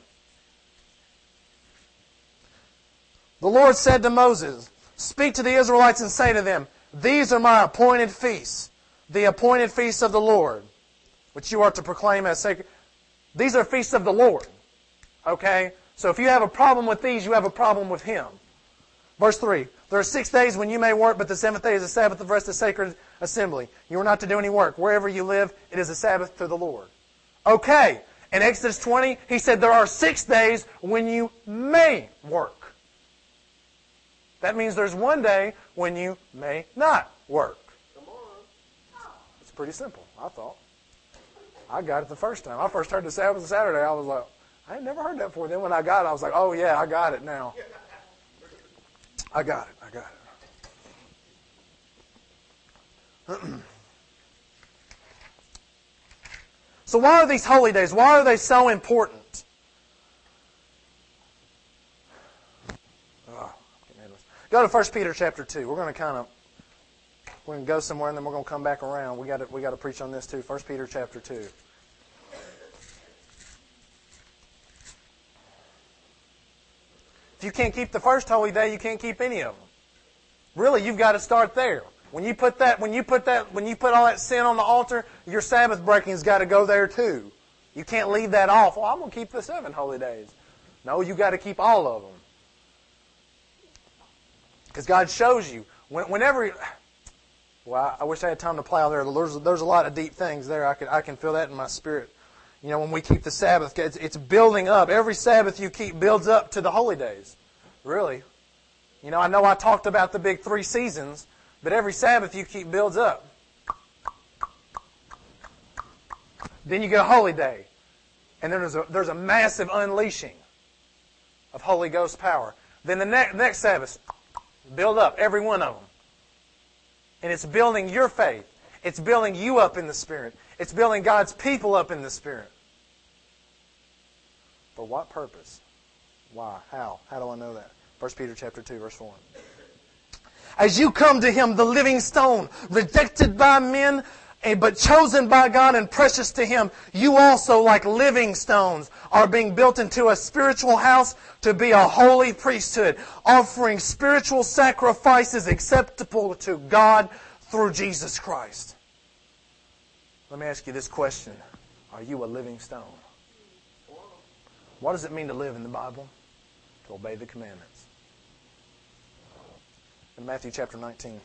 The Lord said to Moses, "Speak to the Israelites and say to them, these are my appointed feasts, the appointed feasts of the Lord, which you are to proclaim as sacred." These are feasts of the Lord. Okay? So if you have a problem with these, you have a problem with Him. Verse three, there are six days when you may work, but the seventh day is a Sabbath of rest, a sacred assembly. You are not to do any work. Wherever you live, it is a Sabbath to the Lord. Okay. In Exodus twenty, he said there are six days when you may work. That means there's one day when you may not work. Come on. It's pretty simple, I thought. I got it the first time. I first heard the Sabbath and Saturday, I was like, I had never heard that before. Then when I got it, I was like, oh yeah, I got it now. I got it, I got it. So why are these holy days? Why are they so important? Oh, go to First Peter chapter two. We're going to kind of we're going to go somewhere and then we're going to come back around. We got to we got to preach on this too. First Peter chapter two. If you can't keep the first holy day, you can't keep any of them. Really, you've got to start there. When you put that, when you put that, when you put all that sin on the altar, your Sabbath breaking's got to go there too. You can't leave that off. Well, I'm going to keep the seven holy days. No, you got to keep all of them. Because God shows you whenever. Well, I wish I had time to plow there. There's, there's a lot of deep things there. I can I can feel that in my spirit. You know, when we keep the Sabbath, it's, it's building up. Every Sabbath you keep builds up to the holy days. Really. You know, I know I talked about the big three seasons. But every Sabbath you keep builds up. Then you get a holy day. And then there's a, there's a massive unleashing of Holy Ghost power. Then the ne- next Sabbath, build up, every one of them. And it's building your faith. It's building you up in the Spirit. It's building God's people up in the Spirit. For what purpose? Why? How? How do I know that? First Peter chapter two, verse four. As you come to Him, the living stone, rejected by men, but chosen by God and precious to Him, you also, like living stones, are being built into a spiritual house to be a holy priesthood, offering spiritual sacrifices acceptable to God through Jesus Christ. Let me ask you this question. Are you a living stone? What does it mean to live in the Bible? To obey the commandments. In Matthew chapter nineteen.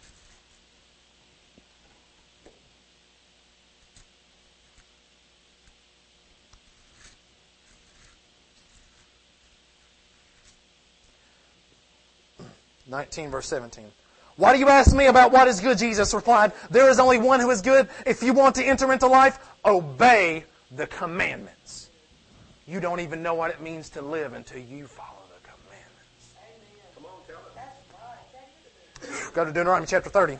nineteen verse seventeen. Why do you ask me about what is good? Jesus replied, there is only one who is good. If you want to enter into life, obey the commandments. You don't even know what it means to live until you follow the commandments. Amen. Come on, tell it. Go to Deuteronomy chapter thirty.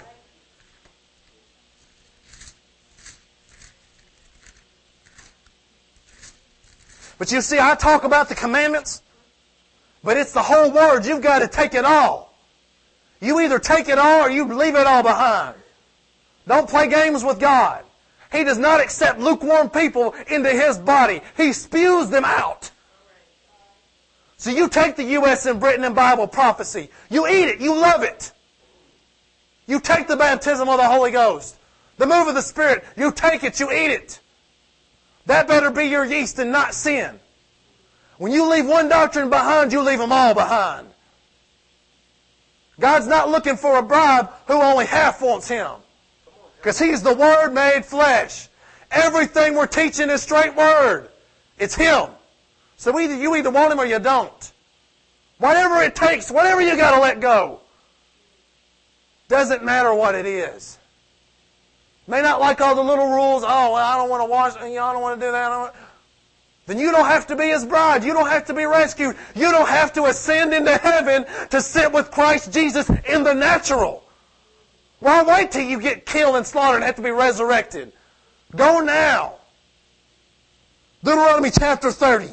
But you see, I talk about the commandments, but it's the whole word. You've got to take it all. You either take it all or you leave it all behind. Don't play games with God. He does not accept lukewarm people into His body. He spews them out. So you take the U S and Britain and Bible prophecy. You eat it. You love it. You take the baptism of the Holy Ghost. The move of the Spirit. You take it. You eat it. That better be your yeast and not sin. When you leave one doctrine behind, you leave them all behind. God's not looking for a bride who only half wants Him. Because He's the Word made flesh. Everything we're teaching is straight Word. It's Him. So either you either want Him or you don't. Whatever it takes, whatever you got to let go. Doesn't matter what it is. May not like all the little rules. Oh, well, I don't want to wash. You know, I don't want to do that. I don't want... Then you don't have to be His bride. You don't have to be rescued. You don't have to ascend into heaven to sit with Christ Jesus in the natural. Why wait till you get killed and slaughtered and have to be resurrected? Go now. Deuteronomy chapter thirty.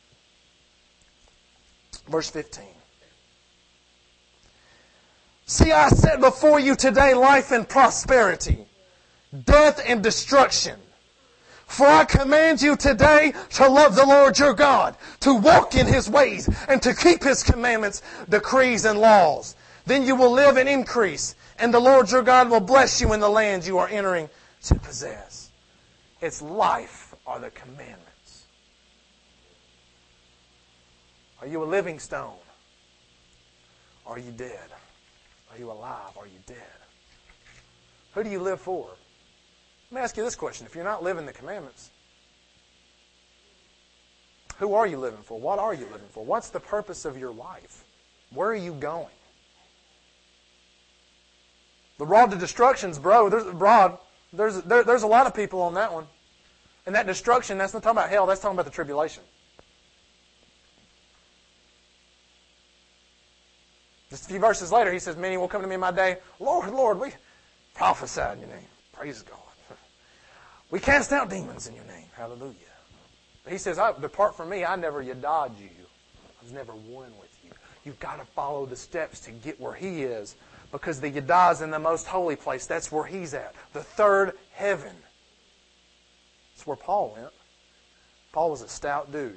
Verse fifteen. See, I set before you today life and prosperity, death and destruction. For I command you today to love the Lord your God, to walk in His ways, and to keep His commandments, decrees, and laws. Then you will live and increase, and the Lord your God will bless you in the land you are entering to possess. Its life are the commandments. Are you a living stone? Are you dead? Are you alive? Are you dead? Who do you live for? Let me ask you this question. If you're not living the commandments, who are you living for? What are you living for? What's the purpose of your life? Where are you going? The road to destruction's bro, there's broad. There's there, there's a lot of people on that one. And that destruction, that's not talking about hell, that's talking about the tribulation. Just a few verses later, he says, many will come to me in my day, Lord, Lord, we prophesied in your name. Praise God. We cast out demons in your name. Hallelujah. But he says, depart from me, I never yadad you. I was never one with you. You've got to follow the steps to get where he is. Because the yadah's in the most holy place. That's where he's at. The third heaven. That's where Paul went. Paul was a stout dude.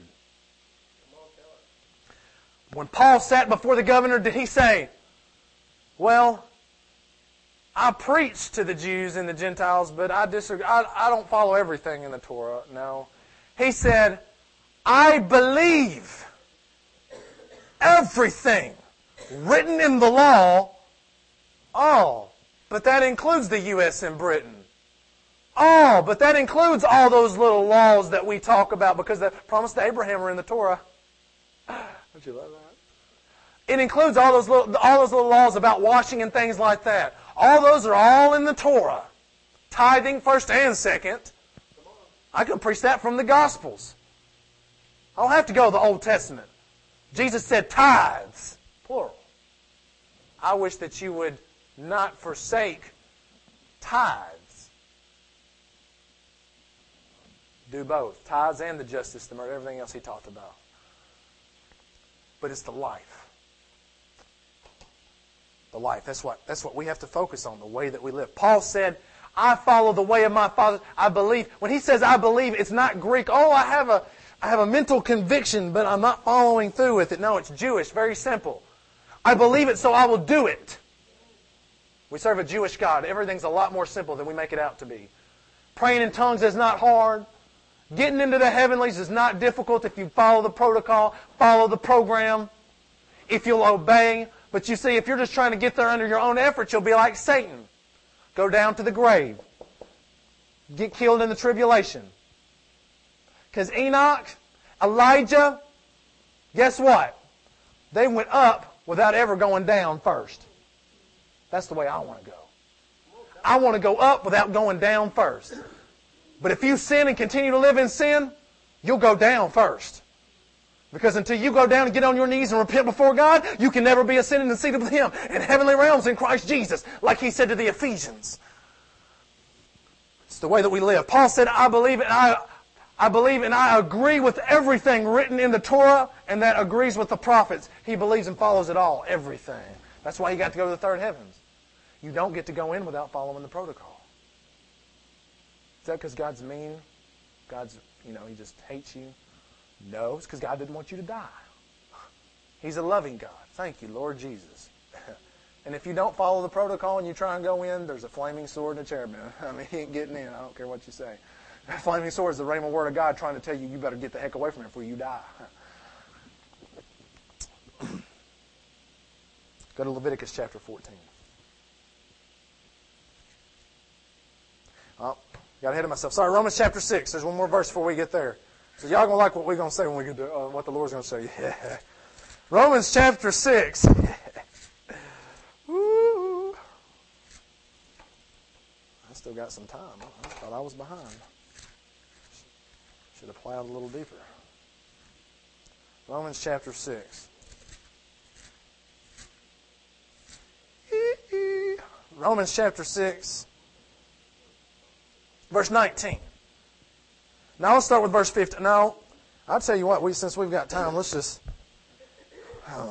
When Paul sat before the governor, did he say, well, I preach to the Jews and the Gentiles, but I disagree. I, I don't follow everything in the Torah. No. He said, I believe everything written in the law. Oh, but that includes the U S and Britain. Oh, but that includes all those little laws that we talk about because the promise to Abraham are in the Torah. Don't you love that? It includes all those little, all those little laws about washing and things like that. All those are all in the Torah. Tithing first and second. I can preach that from the Gospels. I don't have to go to the Old Testament. Jesus said tithes, plural. I wish that you would not forsake tithes. Do both. Tithes and the justice, the murder, everything else he talked about. But it's the life. The life. That's what, that's what we have to focus on, the way that we live. Paul said, I follow the way of my Father. I believe. When he says I believe, it's not Greek. Oh, I have a, I have a mental conviction, but I'm not following through with it. No, it's Jewish. Very simple. I believe it, so I will do it. We serve a Jewish God. Everything's a lot more simple than we make it out to be. Praying in tongues is not hard. Getting into the heavenlies is not difficult if you follow the protocol, follow the program, if you'll obey. But you see, if you're just trying to get there under your own efforts, you'll be like Satan. Go down to the grave. Get killed in the tribulation. Because Enoch, Elijah, guess what? They went up without ever going down first. That's the way I want to go. I want to go up without going down first. But if you sin and continue to live in sin, you'll go down first. Because until you go down and get on your knees and repent before God, you can never be ascended and seated with Him in heavenly realms in Christ Jesus, like He said to the Ephesians. It's the way that we live. Paul said, I believe and I, I believe and I agree with everything written in the Torah, and that agrees with the prophets. He believes and follows it all, everything. That's why he got to go to the third heavens. You don't get to go in without following the protocol. Is that because God's mean? God's, you know, He just hates you? No, it's because God didn't want you to die. He's a loving God. Thank you, Lord Jesus. And if you don't follow the protocol and you try and go in, there's a flaming sword and a cherubim. I mean, he ain't getting in. I don't care what you say. That flaming sword is the rhema word of God trying to tell you, you better get the heck away from it before you die. Go to Leviticus chapter fourteen. Oh, got ahead of myself. Sorry, Romans chapter six. There's one more verse before we get there. So y'all going to like what we're going to say when we get to uh, what the Lord's going to say. Yeah. Romans chapter six. Woo. I still got some time. I thought I was behind. Should have plowed a little deeper. Romans chapter six. Romans chapter six, verse nineteen. Now let's start with verse fifteen. Now, I'll tell you what, we since we've got time, let's just uh,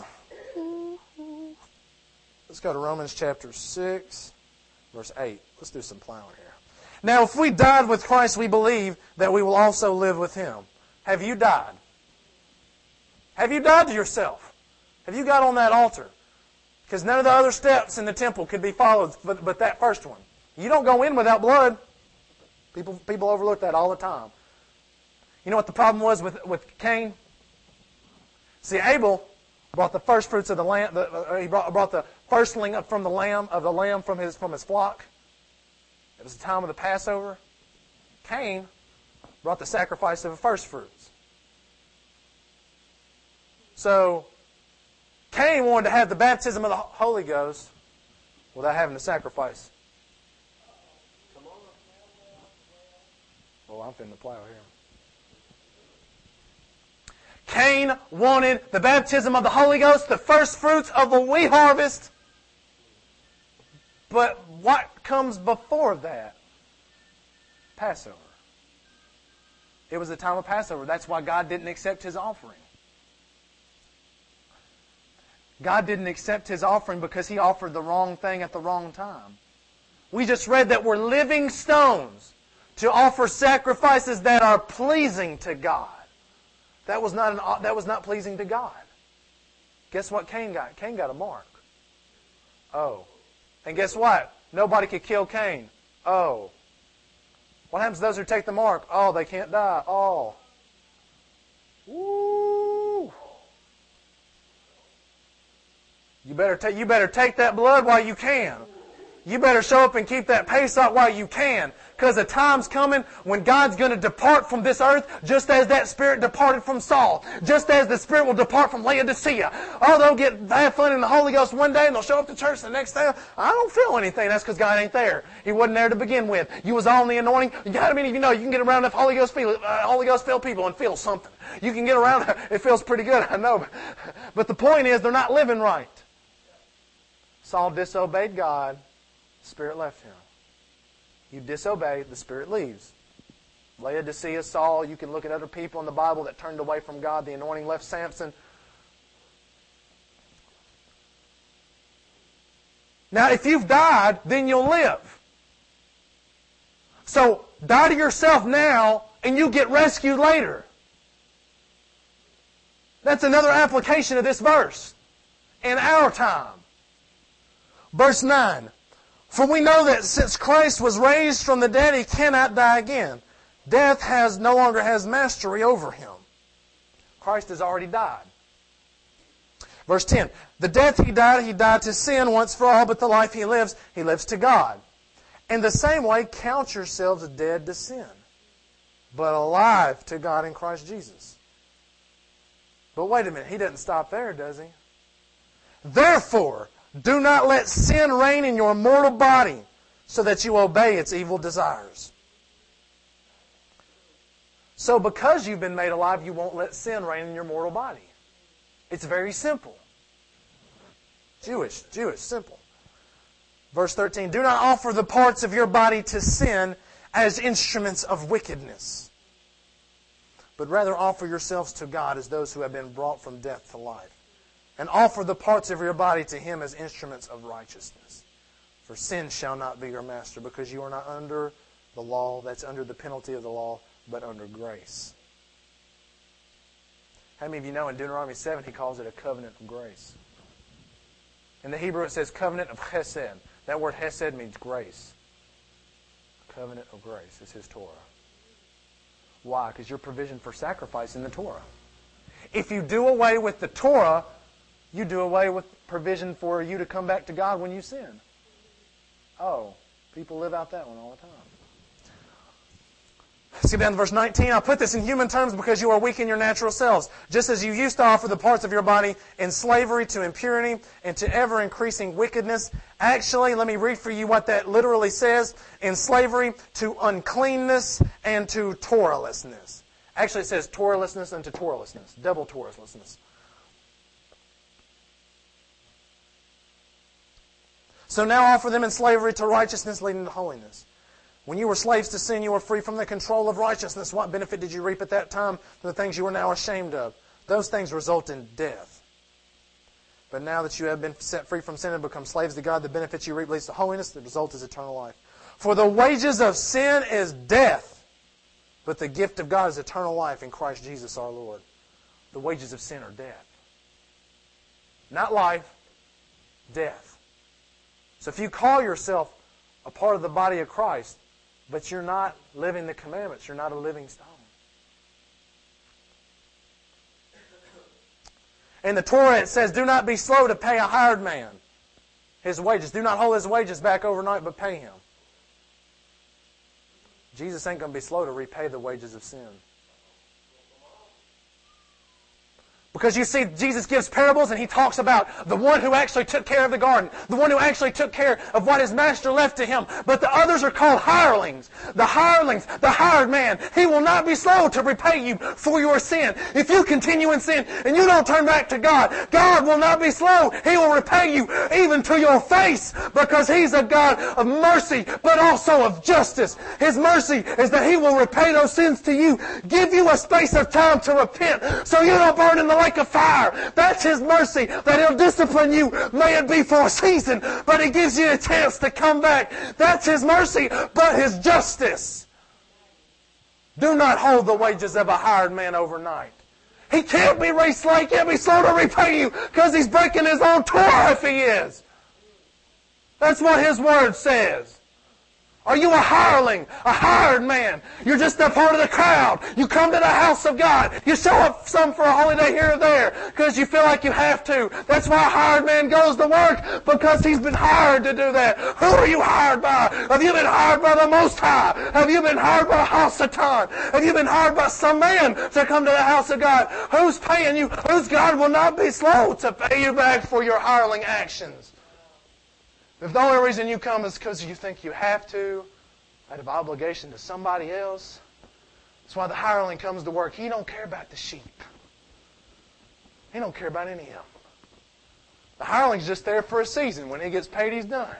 let's go to Romans chapter six, verse eight. Let's do some plowing here. Now, if we died with Christ, we believe that we will also live with Him. Have you died? Have you died to yourself? Have you got on that altar? Because none of the other steps in the temple could be followed, but, but that first one. You don't go in without blood. People, people overlook that all the time. You know what the problem was with, with Cain? See, Abel Brought the first fruits of the lamb. The, uh, he brought, brought the firstling from the lamb of the lamb from his from his flock. It was the time of the Passover. Cain brought the sacrifice of the first fruits. So Cain wanted to have the baptism of the Holy Ghost without having to sacrifice. Oh, I'm finna plow here. Cain wanted the baptism of the Holy Ghost, the first fruits of the wheat harvest. But what comes before that? Passover. It was the time of Passover. That's why God didn't accept his offering. God didn't accept his offering because he offered the wrong thing at the wrong time. We just read that we're living stones to offer sacrifices that are pleasing to God. That was not an, that was not pleasing to God. Guess what Cain got? Cain got a mark. Oh. And guess what? Nobody could kill Cain. Oh. What happens to those who take the mark? Oh, they can't die. Oh. Woo. You better take you better take that blood while you can. You better show up and keep that pace up while you can. Because a time's coming when God's going to depart from this earth just as that spirit departed from Saul. Just as the spirit will depart from Laodicea. Oh, they'll get have fun in the Holy Ghost one day and they'll show up to church the next day. I don't feel anything. That's because God ain't there. He wasn't there to begin with. You was all in the anointing. You got to mean, you know, you can get around enough Holy Ghost feel, uh, Holy Ghost filled people and feel something. You can get around. It feels pretty good. I know. But the point is they're not living right. Saul disobeyed God. The Spirit left him. You disobey, the Spirit leaves. Laodicea, Saul, you can look at other people in the Bible that turned away from God. The anointing left Samson. Now, if you've died, then you'll live. So, die to yourself now, and you get rescued later. That's another application of this verse in our time. Verse nine. For we know that since Christ was raised from the dead, he cannot die again. Death has no longer has mastery over him. Christ has already died. Verse ten. The death he died, he died to sin once for all, but the life he lives, he lives to God. In the same way, count yourselves dead to sin, but alive to God in Christ Jesus. But wait a minute, he doesn't stop there, does he? Therefore, do not let sin reign in your mortal body, so that you obey its evil desires. So because you've been made alive, you won't let sin reign in your mortal body. It's very simple. Jewish, Jewish, simple. Verse thirteen, do not offer the parts of your body to sin as instruments of wickedness, but rather offer yourselves to God as those who have been brought from death to life. And offer the parts of your body to Him as instruments of righteousness. For sin shall not be your master, because you are not under the law, that's under the penalty of the law, but under grace. How many of you know in Deuteronomy seven, he calls it a covenant of grace? In the Hebrew it says covenant of chesed. That word chesed means grace. Covenant of grace is His Torah. Why? Because your provision for sacrifice in the Torah. If you do away with the Torah, you do away with provision for you to come back to God when you sin. Oh, people live out that one all the time. Skip down to verse nineteen. I'll put this in human terms because you are weak in your natural selves. Just as you used to offer the parts of your body in slavery to impurity and to ever-increasing wickedness. Actually, let me read for you what that literally says. In slavery to uncleanness and to Torahlessness. Actually, it says Torahlessness and to Torahlessness. Double Torahlessness. So now offer them in slavery to righteousness leading to holiness. When you were slaves to sin, you were free from the control of righteousness. What benefit did you reap at that time from the things you are now ashamed of? Those things result in death. But now that you have been set free from sin and become slaves to God, the benefit you reap leads to holiness. The result is eternal life. For the wages of sin is death, but the gift of God is eternal life in Christ Jesus our Lord. The wages of sin are death. Not life, death. So if you call yourself a part of the body of Christ, but you're not living the commandments, you're not a living stone. In the Torah it says, do not be slow to pay a hired man his wages. Do not hold his wages back overnight, but pay him. Jesus ain't going to be slow to repay the wages of sin. Because you see, Jesus gives parables and He talks about the one who actually took care of the garden, the one who actually took care of what his master left to him. But the others are called hirelings. The hirelings, the hired man, he will not be slow to repay you for your sin. If you continue in sin and you don't turn back to God, God will not be slow. He will repay you even to your face, because He's a God of mercy, but also of justice. His mercy is that He will repay those sins to you, give you a space of time to repent so you don't burn in the lake of fire. That's His mercy, that He'll discipline you, may it be for a season, but He gives you a chance to come back. That's His mercy, but His justice. Do not hold the wages of a hired man overnight. He can't be slow, he can't be slow to repay you, because he's breaking his own Torah if he is. That's what His Word says. Are you a hireling, a hired man? You're just a part of the crowd. You come to the house of God. You show up some for a holiday here or there because you feel like you have to. That's why a hired man goes to work, because he's been hired to do that. Who are you hired by? Have you been hired by the Most High? Have you been hired by Hasatan? Have you been hired by some man to come to the house of God? Who's paying you? Whose God will not be slow to pay you back for your hireling actions? If the only reason you come is because you think you have to, out of obligation to somebody else, that's why the hireling comes to work. He don't care about the sheep. He don't care about any of them. The hireling's just there for a season. When he gets paid, he's done.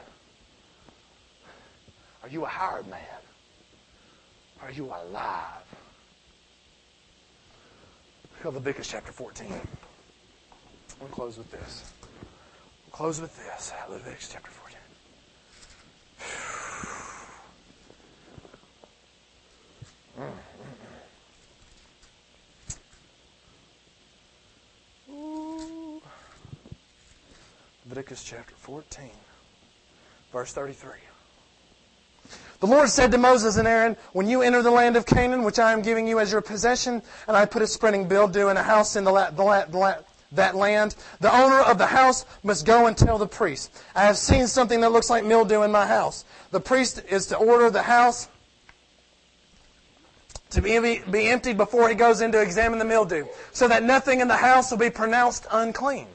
Are you a hired man? Are you alive? Leviticus chapter fourteen. We'll close with this. We'll close with this. Leviticus chapter fourteen. Mm, mm, mm. Leviticus chapter fourteen, verse thirty-three. The Lord said to Moses and Aaron, when you enter the land of Canaan, which I am giving you as your possession, and I put a spreading mildew in a house in the, la- the, la- the la- that land, the owner of the house must go and tell the priest, I have seen something that looks like mildew in my house. The priest is to order the house to be, be emptied before he goes in to examine the mildew, so that nothing in the house will be pronounced unclean.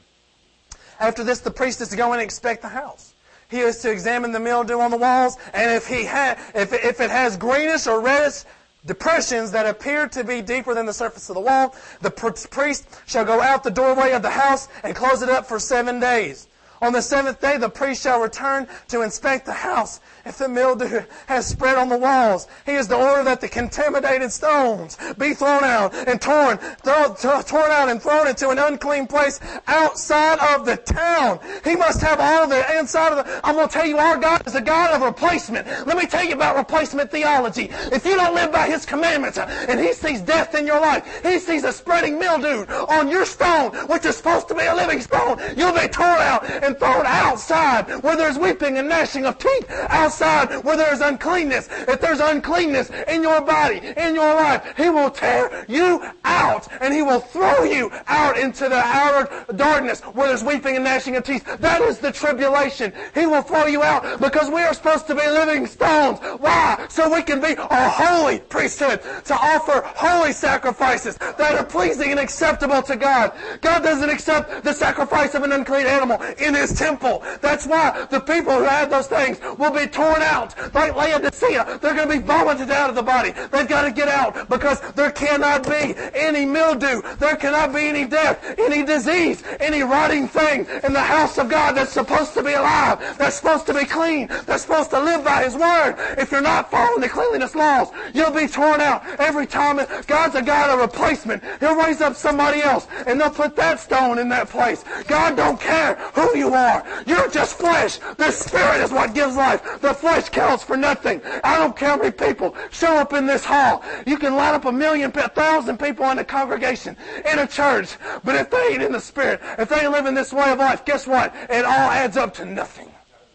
After this, the priest is to go in and inspect the house. He is to examine the mildew on the walls, and if he ha- if, if it has greenish or reddish depressions that appear to be deeper than the surface of the wall, the priest shall go out the doorway of the house and close it up for seven days. On the seventh day, the priest shall return to inspect the house. If the mildew has spread on the walls, he is to order that the contaminated stones be thrown out and torn, throw, t- torn out and thrown into an unclean place outside of the town. He must have all the inside of the... I'm going to tell you, our God is a God of replacement. Let me tell you about replacement theology. If you don't live by His commandments and He sees death in your life, He sees a spreading mildew on your stone, which is supposed to be a living stone, you'll be torn out and thrown outside where there's weeping and gnashing of teeth, outside where there's uncleanness. If there's uncleanness in your body, in your life, He will tear you out and He will throw you out into the outer darkness where there's weeping and gnashing of teeth. That is the tribulation. He will throw you out because we are supposed to be living stones. Why? So we can be a holy priesthood, to offer holy sacrifices that are pleasing and acceptable to God. God doesn't accept the sacrifice of an unclean animal in His temple. That's why the people who have those things will be torn out. Like Laodicea, they're going to be vomited out of the body. They've got to get out because there cannot be any mildew. There cannot be any death, any disease, any rotting thing in the house of God that's supposed to be alive, that's supposed to be clean, that's supposed to live by His Word. If you're not following the cleanliness laws, you'll be torn out every time. God's a God of replacement. He'll raise up somebody else and they'll put that stone in that place. God don't care who you are. You're just flesh. The Spirit is what gives life. The flesh counts for nothing. I don't care how many people show up in this hall. You can line up a million, a thousand people in a congregation, in a church, but if they ain't in the Spirit, if they ain't living this way of life, guess what? It all adds up to nothing.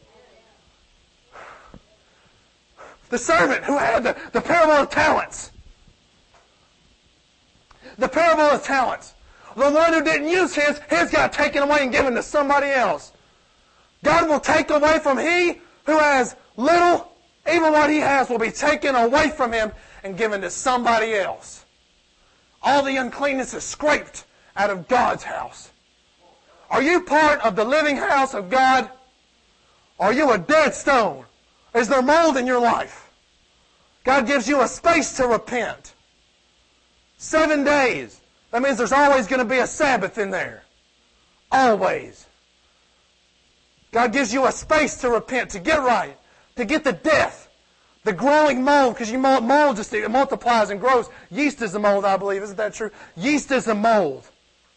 The servant who had the, the parable of talents. The parable of talents. the one who didn't use his, his got taken away and given to somebody else. God will take away from he who has little, even what he has will be taken away from him and given to somebody else. All the uncleanness is scraped out of God's house. Are you part of the living house of God? Are you a dead stone? Is there mold in your life? God gives you a space to repent. Seven days. That means there's always going to be a Sabbath in there. Always. God gives you a space to repent, to get right, to get the death, the growing mold, because you mold, mold just it multiplies and grows. Yeast is the mold, I believe. Isn't that true? Yeast is the mold.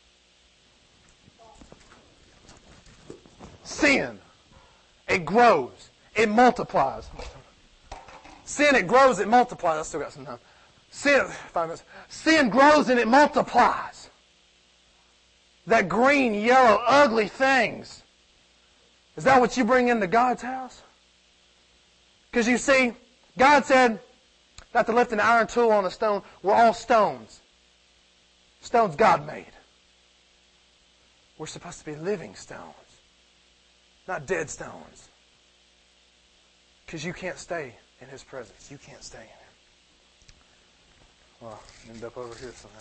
Sin. It grows. It multiplies. Sin, it grows, it multiplies. I still got some time. Sin, five minutes. Sin grows and it multiplies. That green, yellow, ugly things. Is that what you bring into God's house? Because you see, God said not to lift an iron tool on a stone. We're all stones. Stones God made. We're supposed to be living stones, not dead stones. Because you can't stay in His presence. You can't stay in Him. Well, I end up over here somehow.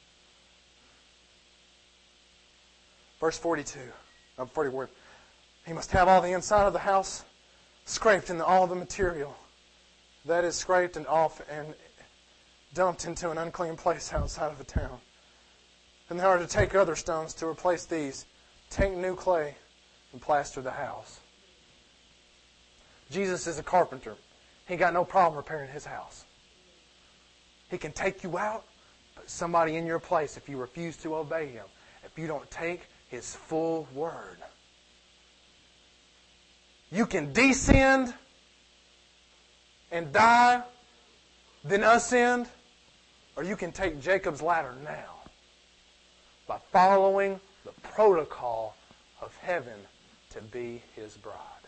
Verse forty-two. I'm forty-one. He must have all the inside of the house scraped and all the material that is scraped and off and dumped into an unclean place outside of the town. And they are to take other stones to replace these, take new clay and plaster the house. Jesus is a carpenter. He got no problem repairing His house. He can take you out, but somebody in your place if you refuse to obey Him, if you don't take His full word. You can descend and die, then ascend, or you can take Jacob's ladder now by following the protocol of heaven to be His bride.